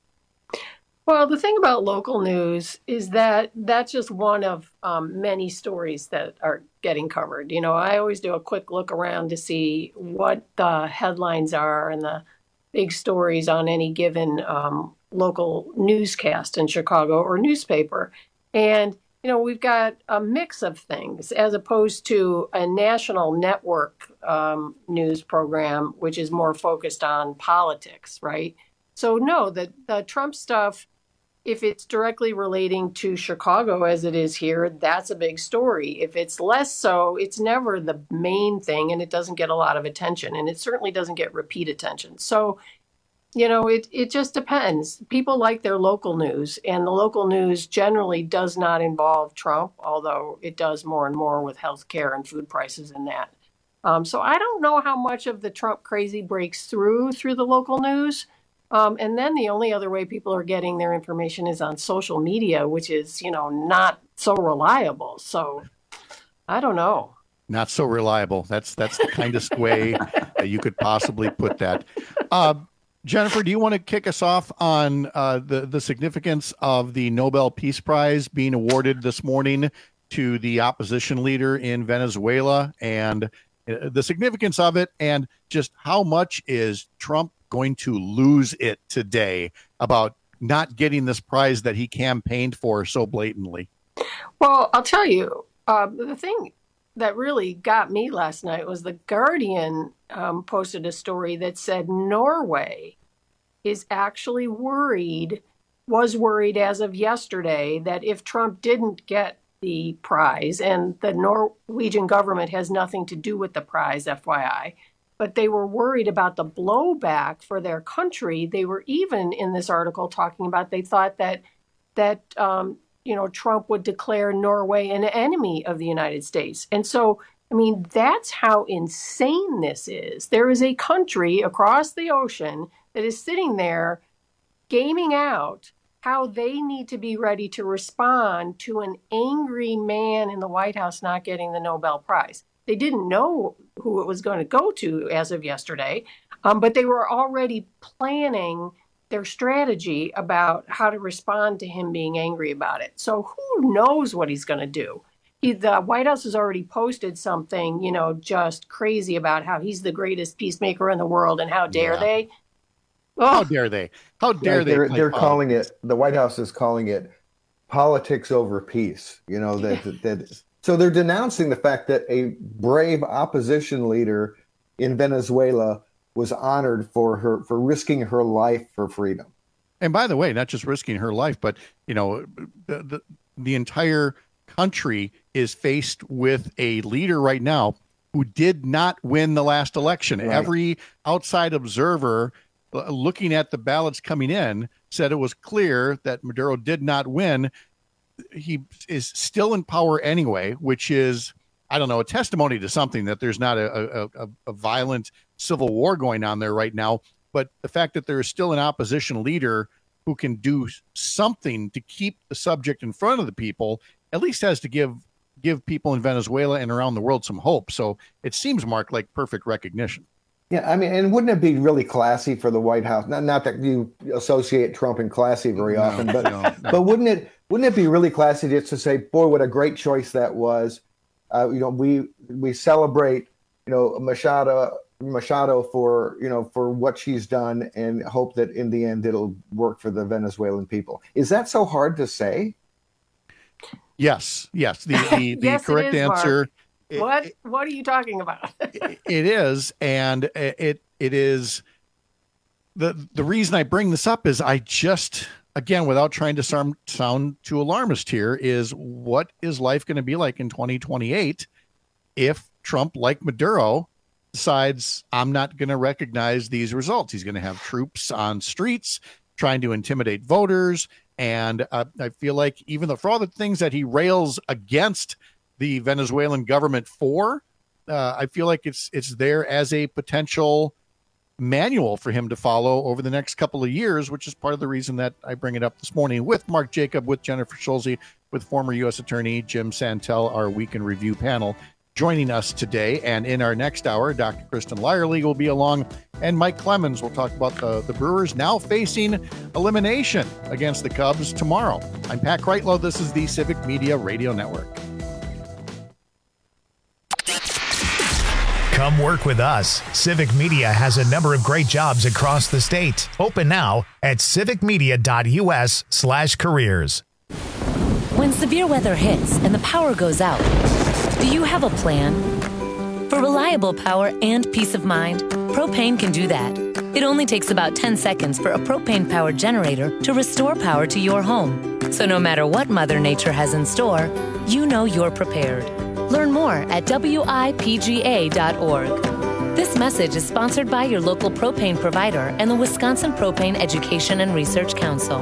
Well, the thing about local news is that that's just one of um, many stories that are getting covered. You know, I always do a quick look around to see what the headlines are and the big stories on any given um, local newscast in Chicago or newspaper. And, you know, we've got a mix of things as opposed to a national network um, news program, which is more focused on politics, right? So, no, the, the Trump stuff, if it's directly relating to Chicago as it is here, that's a big story. If it's less so, it's never the main thing, and it doesn't get a lot of attention, and it certainly doesn't get repeat attention. So, you know, it, it just depends. People like their local news, and the local news generally does not involve Trump, although it does more and more with healthcare and food prices and that. Um, so I don't know how much of the Trump crazy breaks through through the local news. Um, and then the only other way people are getting their information is on social media, which is, you know, not so reliable. So I don't know. Not so reliable. That's that's the kindest way that you could possibly put that. Uh, Jennifer, do you want to kick us off on uh, the, the significance of the Nobel Peace Prize being awarded this morning to the opposition leader in Venezuela, and the significance of it, and just how much is Trump going to lose it today about not getting this prize that he campaigned for so blatantly? Well, I'll tell you, uh, the thing that really got me last night was The Guardian um, posted a story that said Norway is actually worried, was worried as of yesterday, that if Trump didn't get the prize, and the Norwegian government has nothing to do with the prize, F Y I, but they were worried about the blowback for their country. They were even in this article talking about they thought that that um, you know, Trump would declare Norway an enemy of the United States. And so, I mean, that's how insane this is. There is a country across the ocean that is sitting there gaming out how they need to be ready to respond to an angry man in the White House not getting the Nobel Prize. They didn't know who it was going to go to as of yesterday, um, but they were already planning their strategy about how to respond to him being angry about it. So who knows what he's going to do? He, the White House has already posted something, you know, just crazy about how he's the greatest peacemaker in the world, and how dare yeah. they? Oh. How dare they? How dare right, they? They're, they're calling it, the White House is calling it politics over peace. You know, that, yeah. that, that so they're denouncing the fact that a brave opposition leader in Venezuela was honored for her for risking her life for freedom. And by the way, not just risking her life, but you know, the the, the entire country is faced with a leader right now who did not win the last election. Right. Every outside observer looking at the ballots coming in said it was clear that Maduro did not win. He is still in power anyway, which is, I don't know, a testimony to something, that there's not a, a, a violent civil war going on there right now. But the fact that there is still an opposition leader who can do something to keep the subject in front of the people at least has to give give people in Venezuela and around the world some hope. So it seems, Mark, like perfect recognition. Yeah, I mean, and wouldn't it be really classy for the White House? Not, not that you associate Trump and classy very no, often, but no, no. but wouldn't it wouldn't it be really classy just to say, boy, what a great choice that was? Uh, you know, we we celebrate, you know, Machado Machado for you know for what she's done, and hope that in the end it'll work for the Venezuelan people. Is that so hard to say? Yes, yes. The the, the yes, correct it is, answer. Mark. What what are you talking about? it is, and it it is the the reason I bring this up is I just, again, without trying to sound sound too alarmist here, is what is life going to be like in twenty twenty-eight if Trump, like Maduro, decides I'm not going to recognize these results? He's going to have troops on streets trying to intimidate voters, and uh, I feel like even though for all the things that he rails against the Venezuelan government for, uh, I feel like it's it's there as a potential manual for him to follow over the next couple of years, which is part of the reason that I bring it up this morning with Mark Jacob, with Jennifer Schulze, with former U S Attorney Jim Santel, our Week in Review panel, joining us today. And in our next hour, Doctor Kristen Lyerly will be along, and Mike Clemens will talk about the, the Brewers now facing elimination against the Cubs tomorrow. I'm Pat Kreitlow. This is the Civic Media Radio Network. Come work with us. Civic Media has a number of great jobs across the state. Open now at civicmedia.us slash careers. When severe weather hits and the power goes out, do you have a plan? For reliable power and peace of mind, Propane can do that. It only takes about ten seconds for a propane-powered generator to restore power to your home. So no matter what Mother Nature has in store, you know you're prepared. Learn more at W I P G A dot org. This message is sponsored by your local propane provider and the Wisconsin Propane Education and Research Council.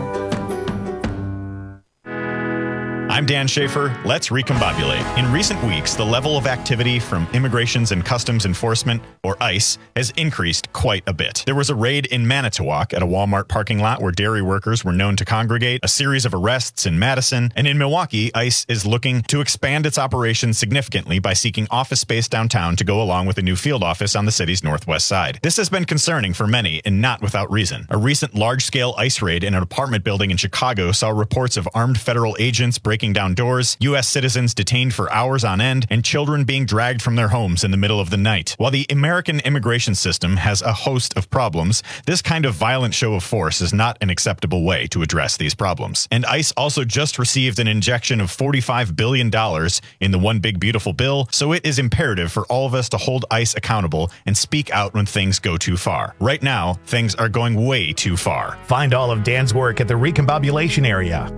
I'm Dan Schaefer. Let's recombobulate. In recent weeks, the level of activity from Immigrations and Customs Enforcement, or ICE, has increased quite a bit. There was a raid in Manitowoc at a Walmart parking lot where dairy workers were known to congregate, a series of arrests in Madison, and in Milwaukee, ICE is looking to expand its operations significantly by seeking office space downtown to go along with a new field office on the city's northwest side. This has been concerning for many, and not without reason. A recent large-scale ICE raid in an apartment building in Chicago saw reports of armed federal agents breaking down doors, U S citizens detained for hours on end, and children being dragged from their homes in the middle of the night. While the American immigration system has a host of problems, this kind of violent show of force is not an acceptable way to address these problems. And ICE also just received an injection of forty-five billion dollars in the One Big Beautiful Bill, so it is imperative for all of us to hold ICE accountable and speak out when things go too far. Right now, things are going way too far. Find all of Dan's work at the Recombobulation area.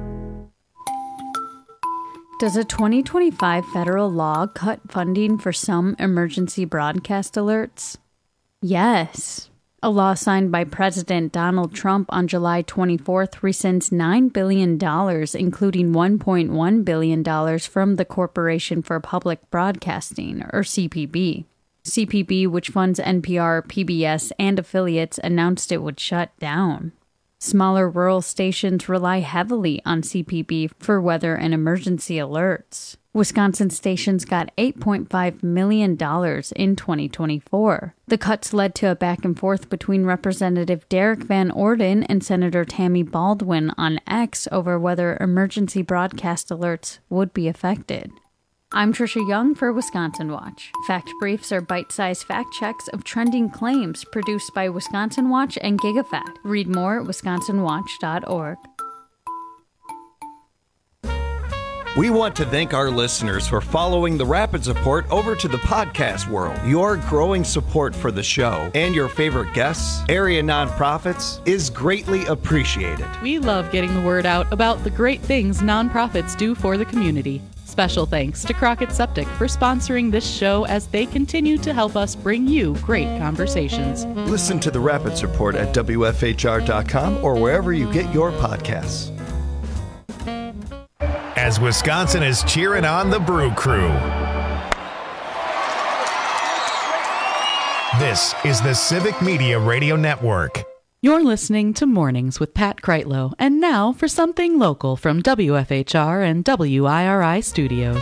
Does a twenty twenty-five federal law cut funding for some emergency broadcast alerts? Yes. A law signed by President Donald Trump on July twenty-fourth rescinds nine billion dollars, including one point one billion dollars from the Corporation for Public Broadcasting, or C P B. C P B, which funds N P R, P B S, and affiliates, announced it would shut down. Smaller rural stations rely heavily on C P B for weather and emergency alerts. Wisconsin stations got eight point five million dollars in twenty twenty-four. The cuts led to a back and forth between Representative Derek Van Orden and Senator Tammy Baldwin on X over whether emergency broadcast alerts would be affected. I'm Trisha Young for Wisconsin Watch. Fact Briefs are bite-sized fact checks of trending claims produced by Wisconsin Watch and GigaFact. Read more at wisconsin watch dot org. We want to thank our listeners for following the Rapids Report over to the podcast world. Your growing support for the show and your favorite guests, area nonprofits, is greatly appreciated. We love getting the word out about the great things nonprofits do for the community. Special thanks to Crockett Septic for sponsoring this show as they continue to help us bring you great conversations. Listen to the Rapids Report at W F H R dot com or wherever you get your podcasts. As Wisconsin is cheering on the Brew Crew. This is the Civic Media Radio Network. You're listening to Mornings with Pat Kreitlow, and now for something local from W F H R and W I R I Studios.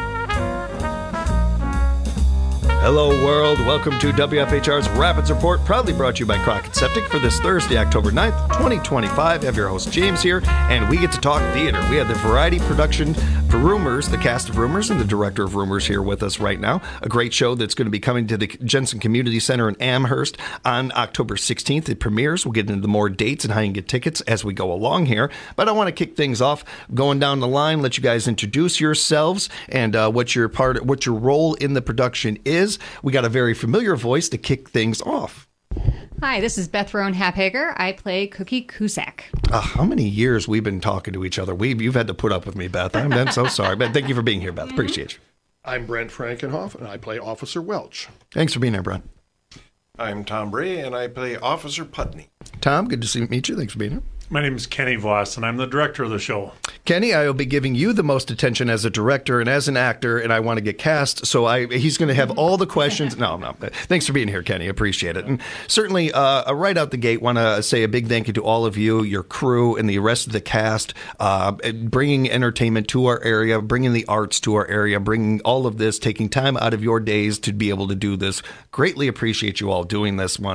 Hello, world. Welcome to W F H R's Rapids Report, proudly brought to you by Crockett Septic for this Thursday, October ninth, twenty twenty-five. I have your host, James, here, and we get to talk theater. We have the Variety production for Rumors, the cast of Rumors, and the director of Rumors here with us right now. A great show that's going to be coming to the Jensen Community Center in Amherst on October sixteenth. It premieres. We'll get into the more dates and how you can get tickets as we go along here. But I want to kick things off, going down the line, let you guys introduce yourselves and uh, what your part, what your role in the production is. We got a very familiar voice to kick things off. Hi, this is Beth Roan Haphager. I play Cookie Cusack. Uh, how many years we've been talking to each other? We've, you've had to put up with me, Beth. I'm, I'm so sorry. But thank you for being here, Beth. Appreciate you. I'm Brent Frankenhoff, and I play Officer Welch. Thanks for being here, Brent. I'm Tom Bray, and I play Officer Putney. Tom, good to see meet you. Thanks for being here. My name is Kenny Voss, and I'm the director of the show. Kenny, I will be giving you the most attention as a director and as an actor, and I want to get cast, so I he's going to have all the questions. No, no. Thanks for being here, Kenny. Appreciate it. And certainly, uh, right out the gate, want to say a big thank you to all of you, your crew, and the rest of the cast, uh, bringing entertainment to our area, bringing the arts to our area, bringing all of this, taking time out of your days to be able to do this. Greatly appreciate you all doing this one.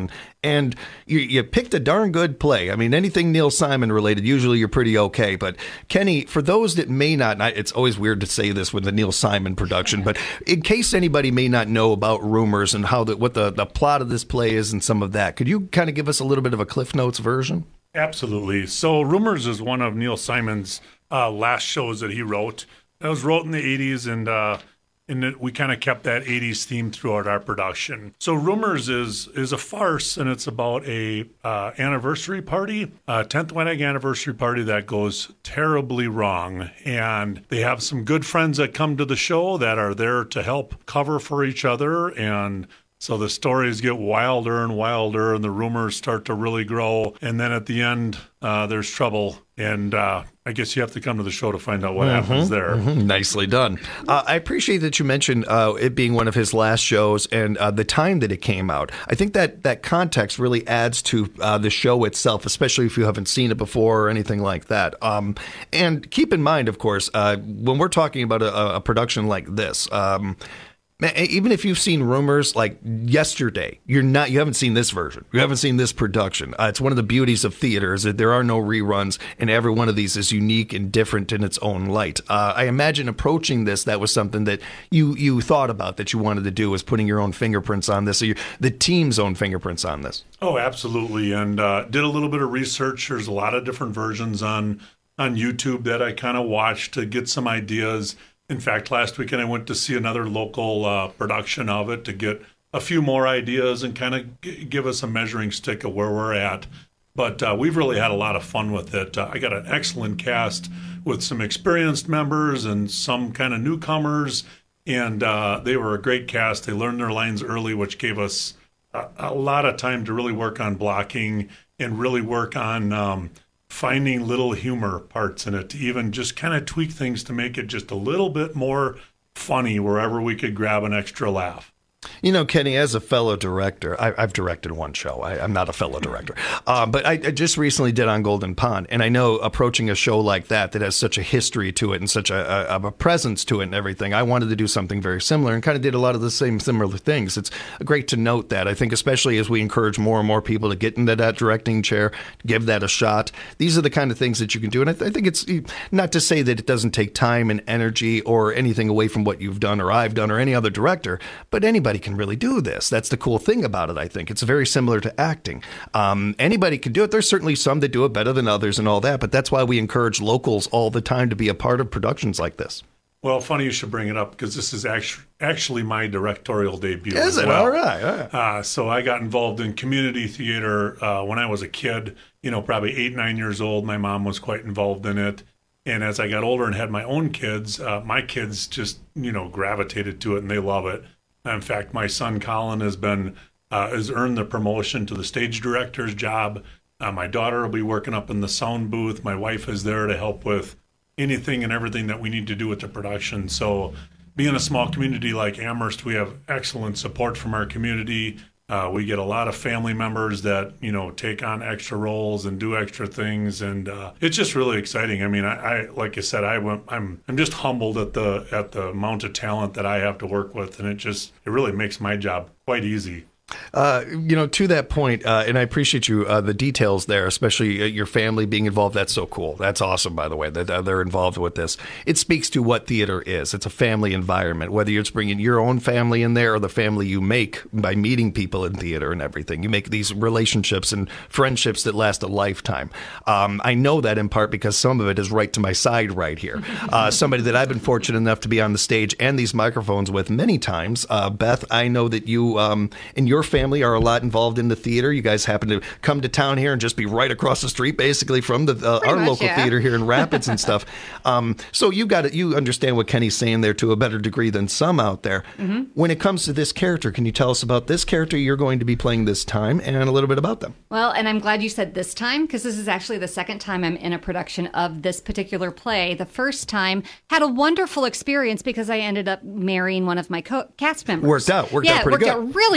and you, you picked a darn good play. I mean, anything Neil Simon related, usually you're pretty okay. But Kenny, for those that may not, and I, it's always weird to say this with the Neil Simon production, but in case anybody may not know about Rumors and how the, what the, the plot of this play is and some of that, could you kind of give us a little bit of a Cliff Notes version? Absolutely. So Rumors is one of Neil Simon's uh, last shows that he wrote. That was wrote in the eighties, and uh, and it, we kind of kept that eighties theme throughout our production. So Rumors is is a farce, and it's about a uh, anniversary party, a tenth wedding anniversary party that goes terribly wrong. And they have some good friends that come to the show that are there to help cover for each other, and so the stories get wilder and wilder, and the rumors start to really grow. And then at the end, uh, there's trouble. And uh, I guess you have to come to the show to find out what mm-hmm, happens there. Mm-hmm. Nicely done. Uh, I appreciate that you mentioned uh, it being one of his last shows and uh, the time that it came out. I think that that context really adds to uh, the show itself, especially if you haven't seen it before or anything like that. Um, and keep in mind, of course, uh, when we're talking about a, a production like this, um, even if you've seen Rumors like yesterday, you're not, you haven't seen this version. You haven't seen this production. Uh, it's one of the beauties of theater is that there are no reruns, and every one of these is unique and different in its own light. Uh, I imagine approaching this, that was something that you you thought about, that you wanted to do, was putting your own fingerprints on this, or your, the team's own fingerprints on this. Oh, absolutely. And uh, did a little bit of research. There's a lot of different versions on on YouTube that I kind of watched to get some ideas. In fact, last weekend I went to see another local uh, production of it to get a few more ideas and kind of g- give us a measuring stick of where we're at. But uh, we've really had a lot of fun with it. Uh, I got an excellent cast with some experienced members and some kind of newcomers, and uh, they were a great cast. They learned their lines early, which gave us a, a lot of time to really work on blocking and really work on um, finding little humor parts in it, to even just kind of tweak things to make it just a little bit more funny wherever we could grab an extra laugh. You know, Kenny, as a fellow director, I, I've directed one show. I, I'm not a fellow director. Uh, but I, I just recently did On Golden Pond. And I know approaching a show like that, that has such a history to it and such a, a, a presence to it and everything, I wanted to do something very similar and kind of did a lot of the same similar things. It's great to note that. I think especially as we encourage more and more people to get into that directing chair, give that a shot. These are the kind of things that you can do. And I, th- I think it's not to say that it doesn't take time and energy or anything away from what you've done or I've done or any other director, but anybody can really do this. That's the cool thing about it, I think. It's very similar to acting. Um, anybody can do it. There's certainly some that do it better than others and all that, but that's why we encourage locals all the time to be a part of productions like this. Well, funny you should bring it up, because this is actually actually my directorial debut. Is as it? well. All right. All right. Uh, so I got involved in community theater uh, when I was a kid, you know, probably eight, nine years old. My mom was quite involved in it. And as I got older and had my own kids, uh, my kids just, you know, gravitated to it, and they love it. In fact, my son Colin has been uh, has earned the promotion to the stage director's job. Uh, my daughter will be working up in the sound booth. My wife is there to help with anything and everything that we need to do with the production. So being a small community like Amherst, we have excellent support from our community. Uh, we get a lot of family members that, you know, take on extra roles and do extra things, and uh, it's just really exciting. I mean, I, I like I said, I went, I'm I'm just humbled at the at the amount of talent that I have to work with, and it just it really makes my job quite easy. Uh, you know, to that point, uh, and I appreciate you, uh, the details there, especially uh, your family being involved. That's so cool. That's awesome, by the way, that uh, they're involved with this. It speaks to what theater is. It's a family environment, whether you're just bringing your own family in there or the family you make by meeting people in theater and everything. You make these relationships and friendships that last a lifetime. Um, I know that in part because some of it is right to my side right here. Uh, somebody that I've been fortunate enough to be on the stage and these microphones with many times. Uh, Beth, I know that you um, and your family are a lot involved in the theater. You guys happen to come to town here and just be right across the street, basically, from the uh, our much, local yeah. theater here in Rapids and stuff. Um, so you got it. You understand what Kenny's saying there to a better degree than some out there. Mm-hmm. When it comes to this character, can you tell us about this character you're going to be playing this time and a little bit about them? Well, and I'm glad you said this time, because this is actually the second time I'm in a production of this particular play. The first time had a wonderful experience because I ended up marrying one of my co- cast members. Worked out. Worked yeah, out pretty it worked good. out really well for me.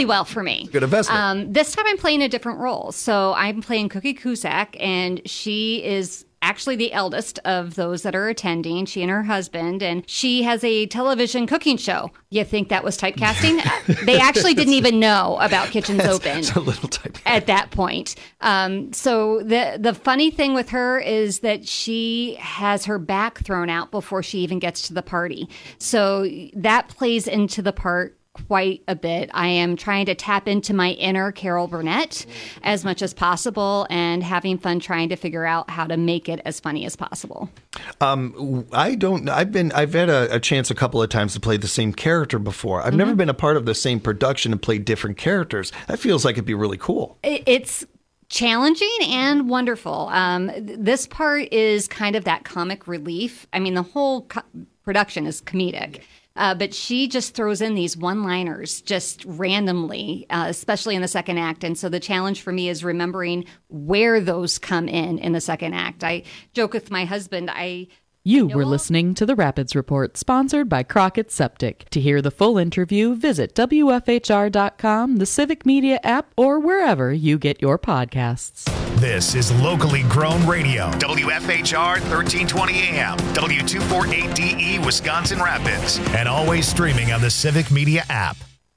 me. Good investment. Um, this time I'm playing a different role. So I'm playing Cookie Cusack, and she is actually the eldest of those that are attending, she and her husband, and she has a television cooking show. You think that was typecasting? They actually didn't even know about Kitchens That's, Open that's a little type. at that point. Um, so the the funny thing with her is that she has her back thrown out before she even gets to the party. So that plays into the part quite a bit. I am trying to tap into my inner Carol Burnett as much as possible and having fun trying to figure out how to make it as funny as possible. Um, I don't. I've been. I've had a, a chance a couple of times to play the same character before. I've Mm-hmm. never been a part of the same production and played different characters. That feels like it'd be really cool. It, it's challenging and wonderful. Um, th- this part is kind of that comic relief. I mean, the whole co- production is comedic. Uh, but she just throws in these one-liners just randomly, uh, especially in the second act. And so the challenge for me is remembering where those come in in the second act. I joke with my husband, I... You were listening to the Rapids Report, sponsored by Crockett Septic. To hear the full interview, visit W F H R dot com, the Civic Media app, or wherever you get your podcasts. This is locally grown radio. W F H R thirteen twenty A M, W two forty-eight D E, Wisconsin Rapids, and always streaming on the Civic Media app.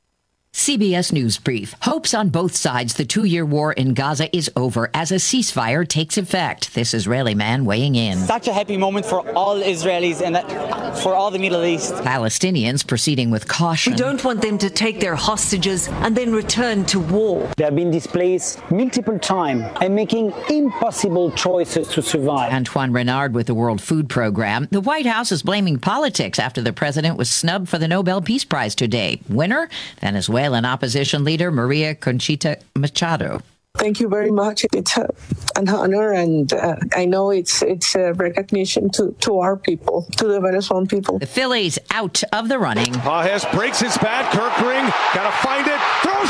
C B S News Brief. Hopes on both sides the two-year war in Gaza is over as a ceasefire takes effect. This Israeli man weighing in. Such a happy moment for all Israelis and for all the Middle East. Palestinians proceeding with caution. We don't want them to take their hostages and then return to war. They have been displaced multiple times and making impossible choices to survive. Antoine Renard with the World Food Program. The White House is blaming politics after the president was snubbed for the Nobel Peace Prize today. Winner? Venezuela. Venezuelan opposition leader Maria Conchita Machado. Thank you very much. It's a, an honor, and uh, I know it's it's a recognition to, to our people, to the Venezuelan people. The Phillies out of the running. Pages breaks his bat. Kirkring got to find it. Throws